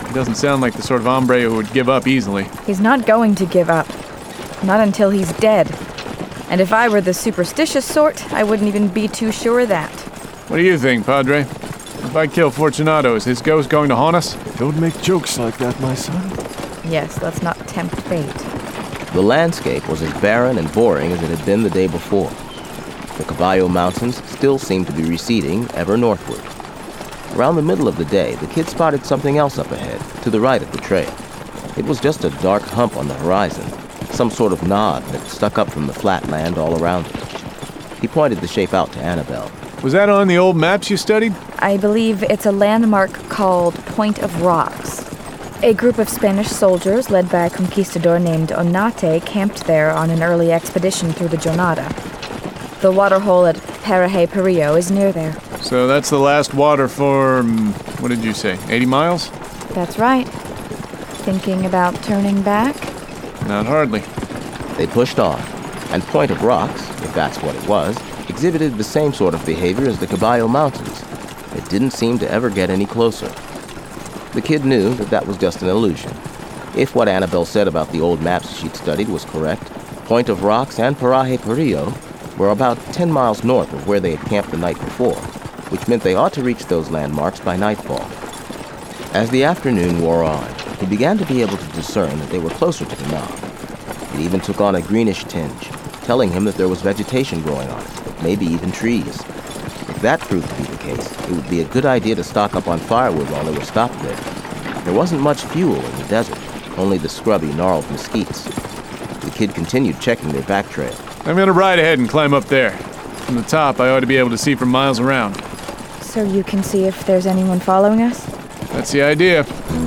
S2: He doesn't sound like the sort of hombre who would give up easily.
S4: He's not going to give up. Not until he's dead. And if I were the superstitious sort, I wouldn't even be too sure of that.
S2: What do you think, Padre? If I kill Fortunato, is his ghost going to haunt us?
S9: Don't make jokes like that, my son.
S4: Yes, let's not tempt fate.
S1: The landscape was as barren and boring as it had been the day before. The Caballo Mountains still seemed to be receding ever northward. Around the middle of the day, the kid spotted something else up ahead, to the right of the trail. It was just a dark hump on the horizon, some sort of knob that stuck up from the flat land all around it. He pointed the shape out to Annabelle.
S2: Was that on the old maps you studied?
S4: I believe it's a landmark called Point of Rocks. A group of Spanish soldiers led by a conquistador named Onate camped there on an early expedition through the Jornada. The waterhole at Paraje Perillo is near there.
S2: So that's the last water for, what did you say, 80 miles?
S4: That's right. Thinking about turning back?
S2: Not hardly.
S1: They pushed on, and Point of Rocks, if that's what it was, exhibited the same sort of behavior as the Caballo Mountains. It didn't seem to ever get any closer. The kid knew that that was just an illusion. If what Annabelle said about the old maps she'd studied was correct, Point of Rocks and Paraje Perillo were about 10 miles north of where they had camped the night before, which meant they ought to reach those landmarks by nightfall. As the afternoon wore on, he began to be able to discern that they were closer to the knob. It even took on a greenish tinge, telling him that there was vegetation growing on it, maybe even trees. If that proved to be the case, it would be a good idea to stock up on firewood while they were stopped there. There wasn't much fuel in the desert, only the scrubby, gnarled mesquites. The kid continued checking their back trail.
S2: I'm gonna ride ahead and climb up there. From the top, I ought to be able to see for miles around.
S4: So you can see if there's anyone following us?
S2: That's the idea.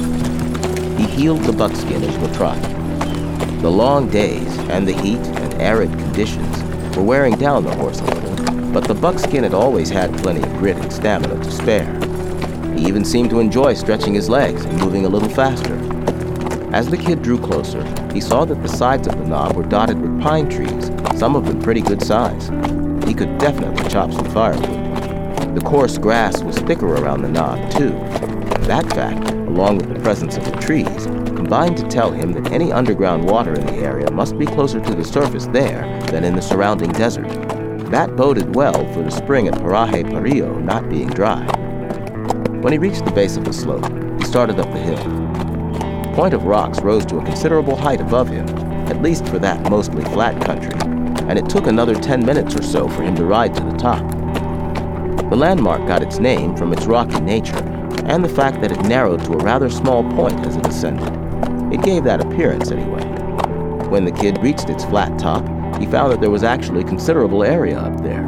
S1: He heeled the buckskin into a trot. The long days and the heat and arid conditions were wearing down the horse a little, but the buckskin had always had plenty of grit and stamina to spare. He even seemed to enjoy stretching his legs and moving a little faster. As the kid drew closer, he saw that the sides of the knob were dotted with pine trees, some of them pretty good size. He could definitely chop some firewood. The coarse grass was thicker around the knob, too. That fact, along with the presence of the trees, combined to tell him that any underground water in the area must be closer to the surface there than in the surrounding desert. That boded well for the spring at Paraje Perillo not being dry. When he reached the base of the slope, he started up the hill. Point of Rocks rose to a considerable height above him, at least for that mostly flat country, and it took another 10 minutes or so for him to ride to the top. The landmark got its name from its rocky nature and the fact that it narrowed to a rather small point as it ascended. It gave that appearance anyway. When the kid reached its flat top, he found that there was actually considerable area up there.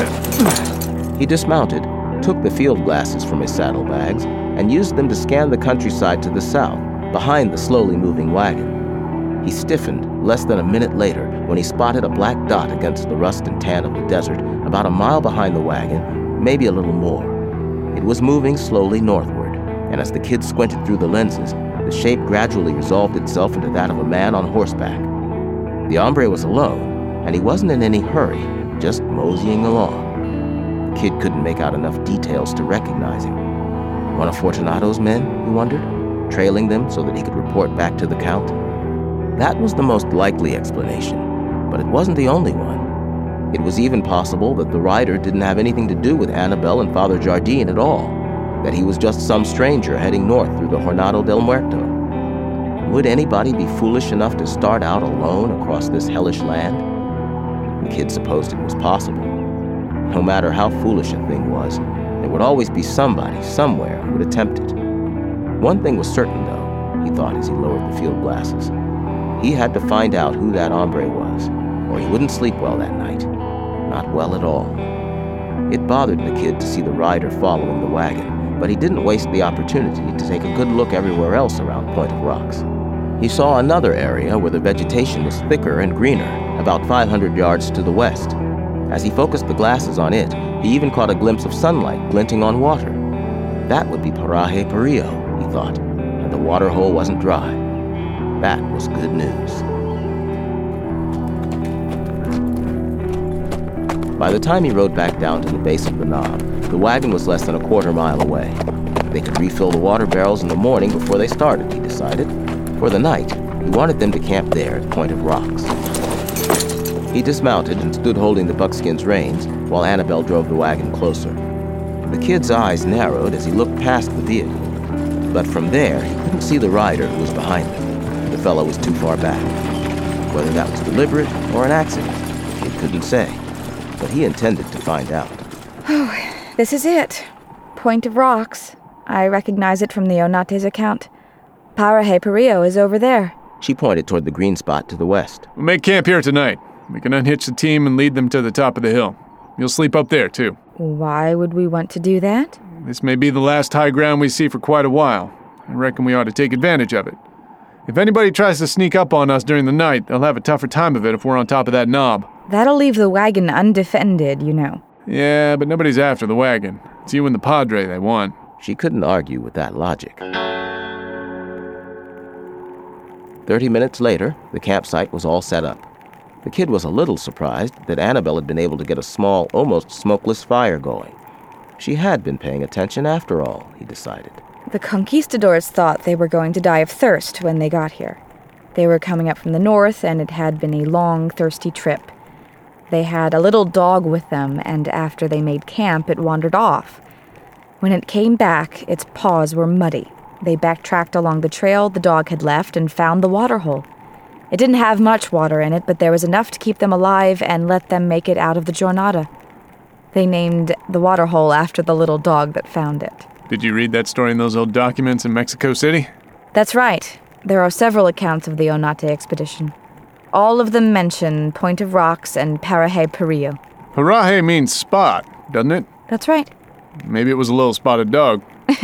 S1: He dismounted, took the field glasses from his saddlebags, and used them to scan the countryside to the south, behind the slowly moving wagon. He stiffened less than a minute later when he spotted a black dot against the rust and tan of the desert about a mile behind the wagon, maybe a little more. It was moving slowly northward, and as the kid squinted through the lenses, the shape gradually resolved itself into that of a man on horseback. The hombre was alone, and he wasn't in any hurry, just moseying along. The kid couldn't make out enough details to recognize him. One of Fortunato's men, he wondered, trailing them so that he could report back to the Count? That was the most likely explanation, but it wasn't the only one. It was even possible that the rider didn't have anything to do with Annabelle and Father Jardine at all, that he was just some stranger heading north through the Jornada del Muerto. Would anybody be foolish enough to start out alone across this hellish land? The kid supposed it was possible. No matter how foolish a thing was, there would always be somebody, somewhere, who would attempt it. One thing was certain, though, he thought as he lowered the field glasses. He had to find out who that hombre was, or he wouldn't sleep well that night. Not well at all. It bothered the kid to see the rider following the wagon, but he didn't waste the opportunity to take a good look everywhere else around Point of Rocks. He saw another area where the vegetation was thicker and greener, about 500 yards to the west. As he focused the glasses on it, he even caught a glimpse of sunlight glinting on water. That would be Paraje Perillo, he thought, and the water hole wasn't dry. That was good news. By the time he rode back down to the base of the knob, the wagon was less than a quarter mile away. They could refill the water barrels in the morning before they started, he decided. For the night, he wanted them to camp there at Point of Rocks. He dismounted and stood holding the buckskin's reins while Annabelle drove the wagon closer. The kid's eyes narrowed as he looked past the vehicle. But from there, he couldn't see the rider who was behind them. The fellow was too far back. Whether that was deliberate or an accident, he couldn't say. But he intended to find out.
S4: Oh, this is it. Point of Rocks. I recognize it from the Onate's account. Paraje Perillo is over there.
S1: She pointed toward the green spot to the west.
S2: We'll make camp here tonight. We can unhitch the team and lead them to the top of the hill. You'll sleep up there, too.
S4: Why would we want to do that?
S2: This may be the last high ground we see for quite a while. I reckon we ought to take advantage of it. If anybody tries to sneak up on us during the night, they'll have a tougher time of it if we're on top of that knob.
S4: That'll leave the wagon undefended, you know.
S2: Yeah, but nobody's after the wagon. It's you and the Padre they want.
S1: She couldn't argue with that logic. 30 minutes later, the campsite was all set up. The kid was a little surprised that Annabelle had been able to get a small, almost smokeless fire going. She had been paying attention after all, he decided.
S4: The conquistadors thought they were going to die of thirst when they got here. They were coming up from the north, and it had been a long, thirsty trip. They had a little dog with them, and after they made camp, it wandered off. When it came back, its paws were muddy. They backtracked along the trail the dog had left and found the water hole. It didn't have much water in it, but there was enough to keep them alive and let them make it out of the jornada. They named the water hole after the little dog that found it.
S2: Did you read that story in those old documents in Mexico City?
S4: That's right. There are several accounts of the Onate expedition. All of them mention Point of Rocks and Paraje Perillo.
S2: Paraje means spot, doesn't it?
S4: That's right.
S2: Maybe it was a little spotted dog.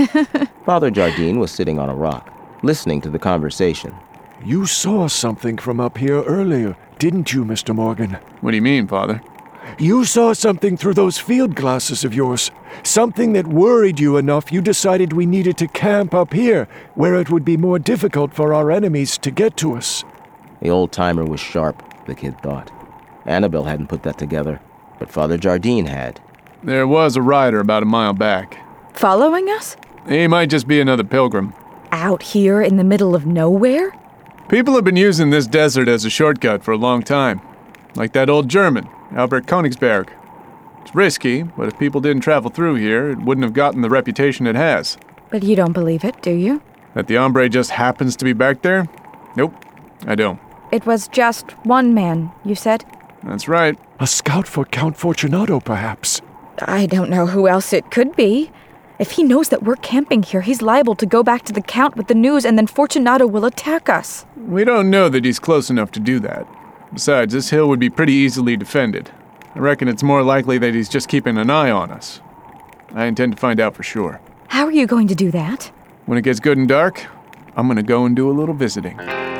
S1: Father Jardine was sitting on a rock, listening to the conversation.
S9: You saw something from up here earlier, didn't you, Mr. Morgan?
S2: What do you mean, Father?
S9: You saw something through those field glasses of yours. Something that worried you enough you decided we needed to camp up here, where it would be more difficult for our enemies to get to us.
S1: The old-timer was sharp, the kid thought. Annabelle hadn't put that together, but Father Jardine had.
S2: There was a rider about a mile back.
S4: Following us?
S2: He might just be another pilgrim.
S4: Out here in the middle of nowhere?
S2: People have been using this desert as a shortcut for a long time. Like that old German, Albert Königsberg. It's risky, but if people didn't travel through here, it wouldn't have gotten the reputation it has.
S4: But you don't believe it, do you?
S2: That the hombre just happens to be back there? Nope, I don't.
S4: It was just one man, you said?
S2: That's right.
S9: A scout for Count Fortunato, perhaps.
S4: I don't know who else it could be. If he knows that we're camping here, he's liable to go back to the Count with the news, and then Fortunato will attack us.
S2: We don't know that he's close enough to do that. Besides, this hill would be pretty easily defended. I reckon it's more likely that he's just keeping an eye on us. I intend to find out for sure.
S4: How are you going to do that?
S2: When it gets good and dark, I'm going to go and do a little visiting.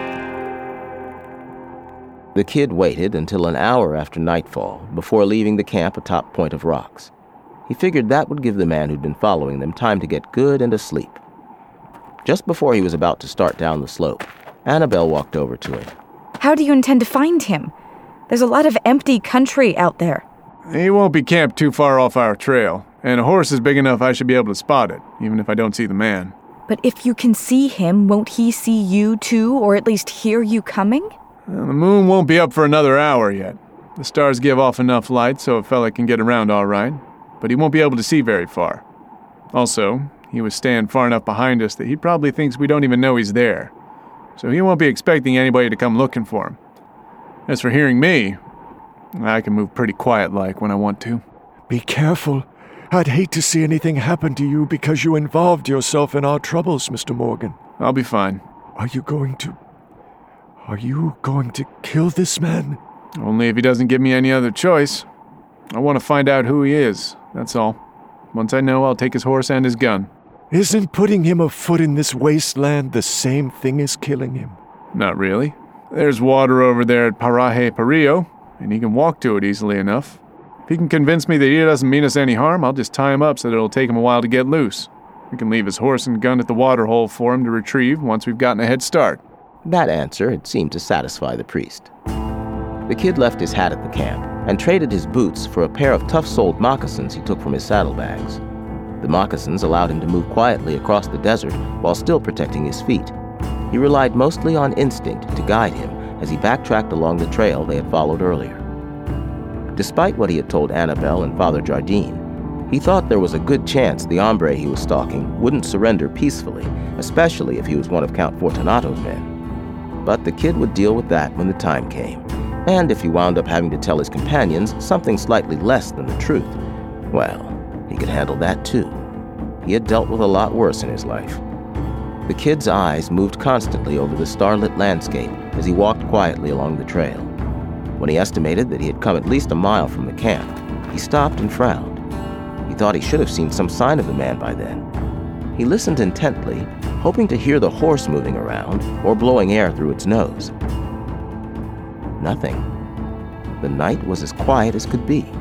S1: The kid waited until an hour after nightfall before leaving the camp atop Point of Rocks. He figured that would give the man who'd been following them time to get good and asleep. Just before he was about to start down the slope, Annabelle walked over to him.
S4: How do you intend to find him? There's a lot of empty country out there.
S2: He won't be camped too far off our trail, and a horse is big enough I should be able to spot it, even if I don't see the man.
S4: But if you can see him, won't he see you too, or at least hear you coming?
S2: Well, the moon won't be up for another hour yet. The stars give off enough light so a fella can get around all right, but he won't be able to see very far. Also, he was staying far enough behind us that he probably thinks we don't even know he's there, so he won't be expecting anybody to come looking for him. As for hearing me, I can move pretty quiet-like when I want to.
S9: Be careful. I'd hate to see anything happen to you because you involved yourself in our troubles, Mr. Morgan.
S2: I'll be fine.
S9: Are you going to kill this man?
S2: Only if he doesn't give me any other choice. I want to find out who he is, that's all. Once I know, I'll take his horse and his gun.
S9: Isn't putting him afoot in this wasteland the same thing as killing him?
S2: Not really. There's water over there at Paraje Perillo, and he can walk to it easily enough. If he can convince me that he doesn't mean us any harm, I'll just tie him up so that it'll take him a while to get loose. We can leave his horse and gun at the water hole for him to retrieve once we've gotten a head start.
S1: That answer had seemed to satisfy the priest. The kid left his hat at the camp and traded his boots for a pair of tough-soled moccasins he took from his saddlebags. The moccasins allowed him to move quietly across the desert while still protecting his feet. He relied mostly on instinct to guide him as he backtracked along the trail they had followed earlier. Despite what he had told Annabelle and Father Jardine, he thought there was a good chance the hombre he was stalking wouldn't surrender peacefully, especially if he was one of Count Fortunato's men. But the kid would deal with that when the time came, and if he wound up having to tell his companions something slightly less than the truth, well, he could handle that too. He had dealt with a lot worse in his life. The kid's eyes moved constantly over the starlit landscape as he walked quietly along the trail. When he estimated that he had come at least a mile from the camp, he stopped and frowned. He thought he should have seen some sign of the man by then. He listened intently, hoping to hear the horse moving around or blowing air through its nose. Nothing. The night was as quiet as could be.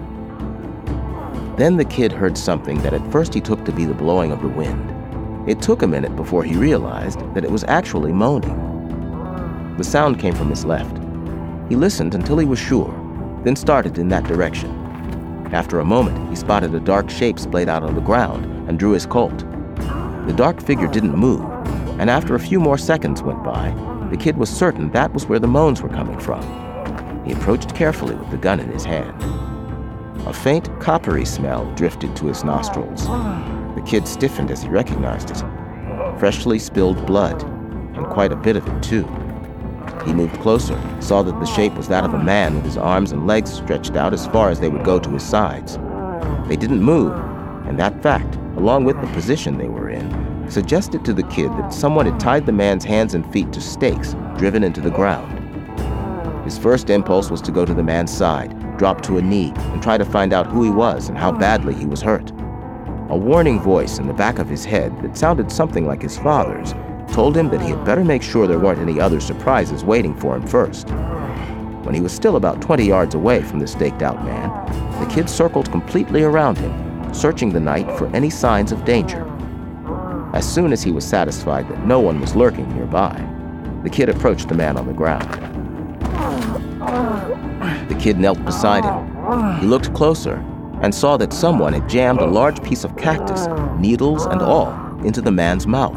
S1: Then the kid heard something that at first he took to be the blowing of the wind. It took a minute before he realized that it was actually moaning. The sound came from his left. He listened until he was sure, then started in that direction. After a moment, he spotted a dark shape splayed out on the ground and drew his Colt. The dark figure didn't move, and after a few more seconds went by, the kid was certain that was where the moans were coming from. He approached carefully with the gun in his hand. A faint, coppery smell drifted to his nostrils. The kid stiffened as he recognized it. Freshly spilled blood, and quite a bit of it too. He moved closer, saw that the shape was that of a man with his arms and legs stretched out as far as they would go to his sides. They didn't move, and that fact, along with the position they were in, suggested to the kid that someone had tied the man's hands and feet to stakes driven into the ground. His first impulse was to go to the man's side, drop to a knee, and try to find out who he was and how badly he was hurt. A warning voice in the back of his head that sounded something like his father's told him that he had better make sure there weren't any other surprises waiting for him first. When he was still about 20 yards away from the staked-out man, the kid circled completely around him, searching the night for any signs of danger. As soon as he was satisfied that no one was lurking nearby, the kid approached the man on the ground. The kid knelt beside him. He looked closer and saw that someone had jammed a large piece of cactus, needles and all, into the man's mouth.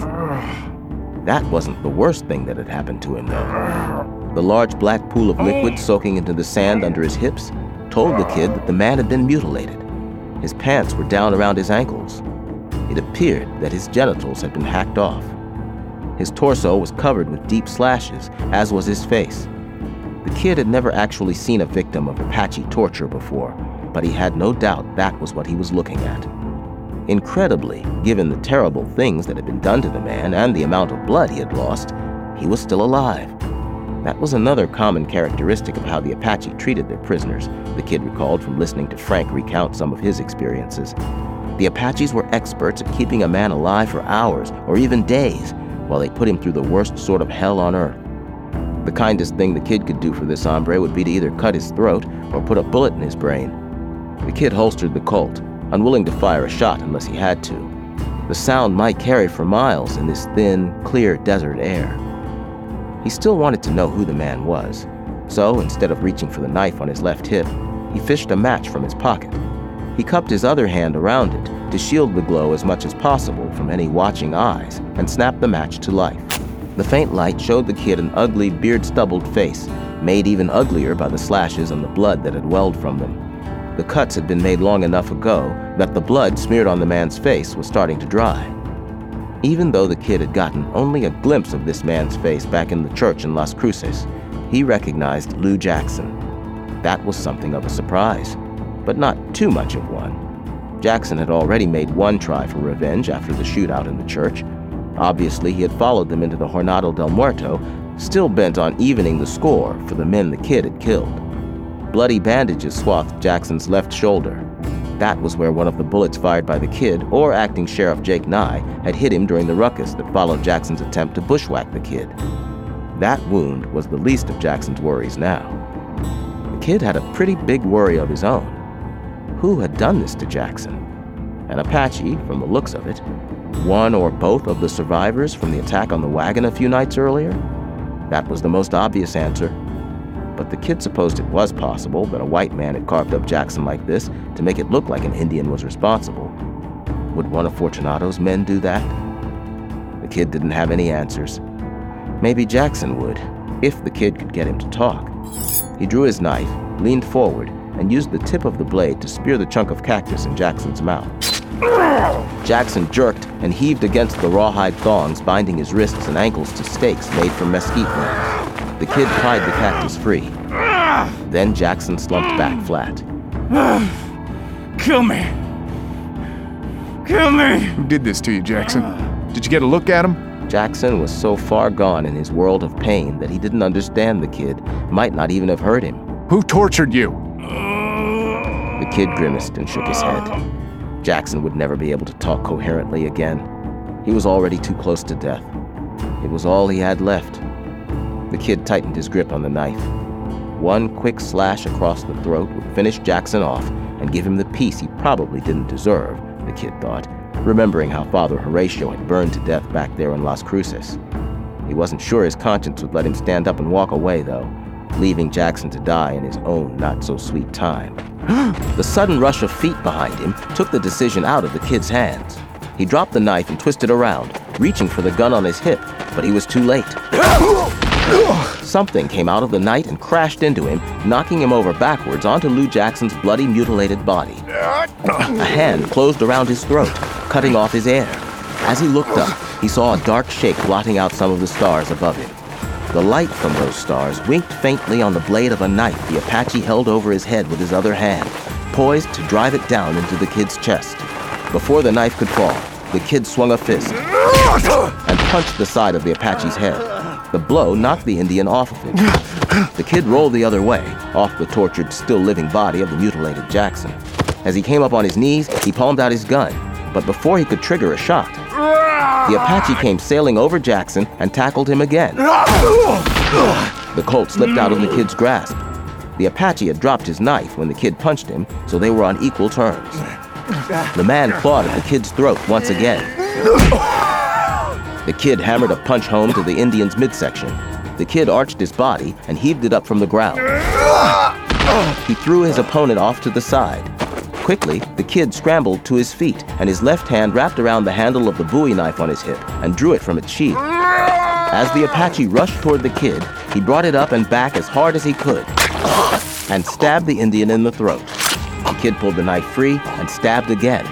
S1: That wasn't the worst thing that had happened to him, though. The large black pool of liquid soaking into the sand under his hips told the kid that the man had been mutilated. His pants were down around his ankles. It appeared that his genitals had been hacked off. His torso was covered with deep slashes, as was his face. The kid had never actually seen a victim of Apache torture before, but he had no doubt that was what he was looking at. Incredibly, given the terrible things that had been done to the man and the amount of blood he had lost, he was still alive. That was another common characteristic of how the Apache treated their prisoners, the kid recalled from listening to Frank recount some of his experiences. The Apaches were experts at keeping a man alive for hours or even days while they put him through the worst sort of hell on earth. The kindest thing the kid could do for this hombre would be to either cut his throat or put a bullet in his brain. The kid holstered the Colt, unwilling to fire a shot unless he had to. The sound might carry for miles in this thin, clear desert air. He still wanted to know who the man was, so instead of reaching for the knife on his left hip, he fished a match from his pocket. He cupped his other hand around it to shield the glow as much as possible from any watching eyes and snapped the match to life. The faint light showed the kid an ugly, beard-stubbled face, made even uglier by the slashes and the blood that had welled from them. The cuts had been made long enough ago that the blood smeared on the man's face was starting to dry. Even though the kid had gotten only a glimpse of this man's face back in the church in Las Cruces, he recognized Lou Jackson. That was something of a surprise, but not too much of one. Jackson had already made one try for revenge after the shootout in the church. Obviously, he had followed them into the Jornada del Muerto, still bent on evening the score for the men the kid had killed. Bloody bandages swathed Jackson's left shoulder. That was where one of the bullets fired by the kid, or acting Sheriff Jake Nye, had hit him during the ruckus that followed Jackson's attempt to bushwhack the kid. That wound was the least of Jackson's worries now. The kid had a pretty big worry of his own. Who had done this to Jackson? An Apache, from the looks of it. One or both of the survivors from the attack on the wagon a few nights earlier? That was the most obvious answer. But the kid supposed it was possible that a white man had carved up Jackson like this to make it look like an Indian was responsible. Would one of Fortunato's men do that? The kid didn't have any answers. Maybe Jackson would, if the kid could get him to talk. He drew his knife, leaned forward, and used the tip of the blade to spear the chunk of cactus in Jackson's mouth. Jackson jerked and heaved against the rawhide thongs binding his wrists and ankles to stakes made from mesquite limbs. The kid pried the cactus free. Then Jackson slumped back flat.
S6: Kill me! Kill me!
S2: Who did this to you, Jackson? Did you get a look at him?
S1: Jackson was so far gone in his world of pain that he didn't understand the kid, might not even have heard him.
S2: Who tortured you?
S1: The kid grimaced and shook his head. Jackson would never be able to talk coherently again. He was already too close to death. It was all he had left. The kid tightened his grip on the knife. One quick slash across the throat would finish Jackson off and give him the peace he probably didn't deserve, the kid thought, remembering how Father Horatio had burned to death back there in Las Cruces. He wasn't sure his conscience would let him stand up and walk away, though, leaving Jackson to die in his own not-so-sweet time. The sudden rush of feet behind him took the decision out of the kid's hands. He dropped the knife and twisted around, reaching for the gun on his hip, but he was too late. Something came out of the night and crashed into him, knocking him over backwards onto Lou Jackson's bloody, mutilated body. A hand closed around his throat, cutting off his air. As he looked up, he saw a dark shape blotting out some of the stars above him. The light from those stars winked faintly on the blade of a knife the Apache held over his head with his other hand, poised to drive it down into the kid's chest. Before the knife could fall, the kid swung a fist and punched the side of the Apache's head. The blow knocked the Indian off of him. The kid rolled the other way, off the tortured, still living body of the mutilated Jackson. As he came up on his knees, he palmed out his gun, but before he could trigger a shot, the Apache came sailing over Jackson and tackled him again. The Colt slipped out of the kid's grasp. The Apache had dropped his knife when the kid punched him, so they were on equal terms. The man clawed at the kid's throat once again. The kid hammered a punch home to the Indian's midsection. The kid arched his body and heaved it up from the ground. He threw his opponent off to the side. Quickly, the kid scrambled to his feet, and his left hand wrapped around the handle of the Bowie knife on his hip and drew it from its sheath. As the Apache rushed toward the kid, he brought it up and back as hard as he could and stabbed the Indian in the throat. The kid pulled the knife free and stabbed again,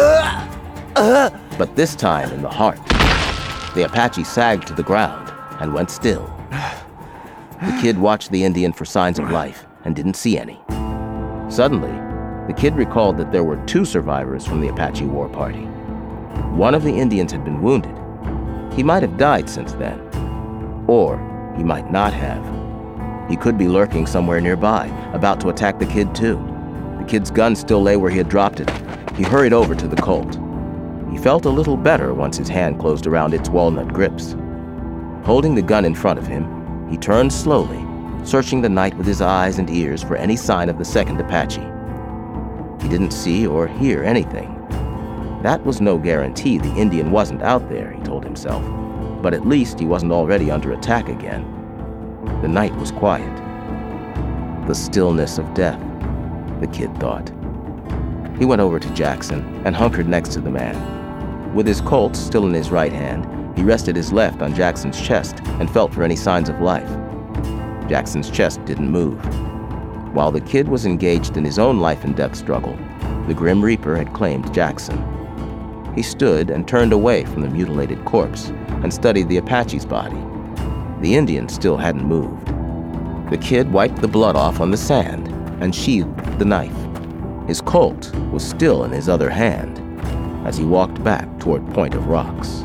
S1: but this time in the heart. The Apache sagged to the ground and went still. The kid watched the Indian for signs of life and didn't see any. Suddenly, the kid recalled that there were 2 survivors from the Apache war party. One of the Indians had been wounded. He might have died since then, or he might not have. He could be lurking somewhere nearby, about to attack the kid too. The kid's gun still lay where he had dropped it. He hurried over to the Colt. He felt a little better once his hand closed around its walnut grips. Holding the gun in front of him, he turned slowly, searching the night with his eyes and ears for any sign of the second Apache. He didn't see or hear anything. That was no guarantee the Indian wasn't out there, he told himself, but at least he wasn't already under attack again. The night was quiet. The stillness of death, the kid thought. He went over to Jackson and hunkered next to the man. With his Colt still in his right hand, he rested his left on Jackson's chest and felt for any signs of life. Jackson's chest didn't move. While the kid was engaged in his own life and death struggle, the Grim Reaper had claimed Jackson. He stood and turned away from the mutilated corpse and studied the Apache's body. The Indian still hadn't moved. The kid wiped the blood off on the sand and sheathed the knife. His Colt was still in his other hand as he walked back toward Point of Rocks.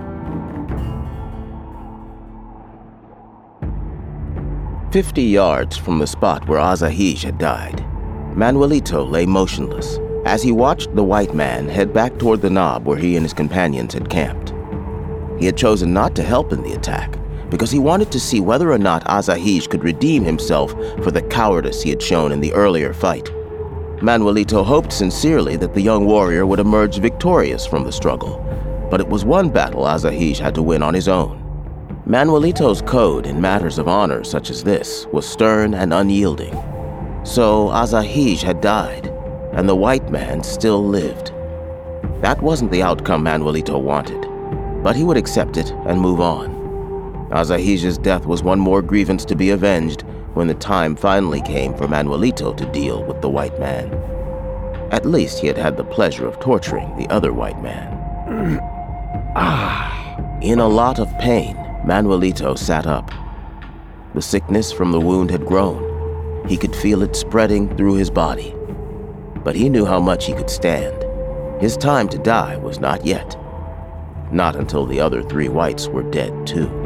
S1: "50 yards from the spot where Azahij had died, Manuelito lay motionless as he watched the white man head back toward the knob where he and his companions had camped. He had chosen not to help in the attack because he wanted to see whether or not Azahij could redeem himself for the cowardice he had shown in the earlier fight. Manuelito hoped sincerely that the young warrior would emerge victorious from the struggle, but it was one battle Azahij had to win on his own. Manuelito's code in matters of honor such as this was stern and unyielding. So Azahij had died, and the white man still lived. That wasn't the outcome Manuelito wanted, but he would accept it and move on. Azahija's death was one more grievance to be avenged when the time finally came for Manuelito to deal with the white man. At least he had had the pleasure of torturing the other white man. In a lot of pain, Manuelito sat up. The sickness from the wound had grown. He could feel it spreading through his body. But he knew how much he could stand. His time to die was not yet. Not until the other 3 whites were dead, too.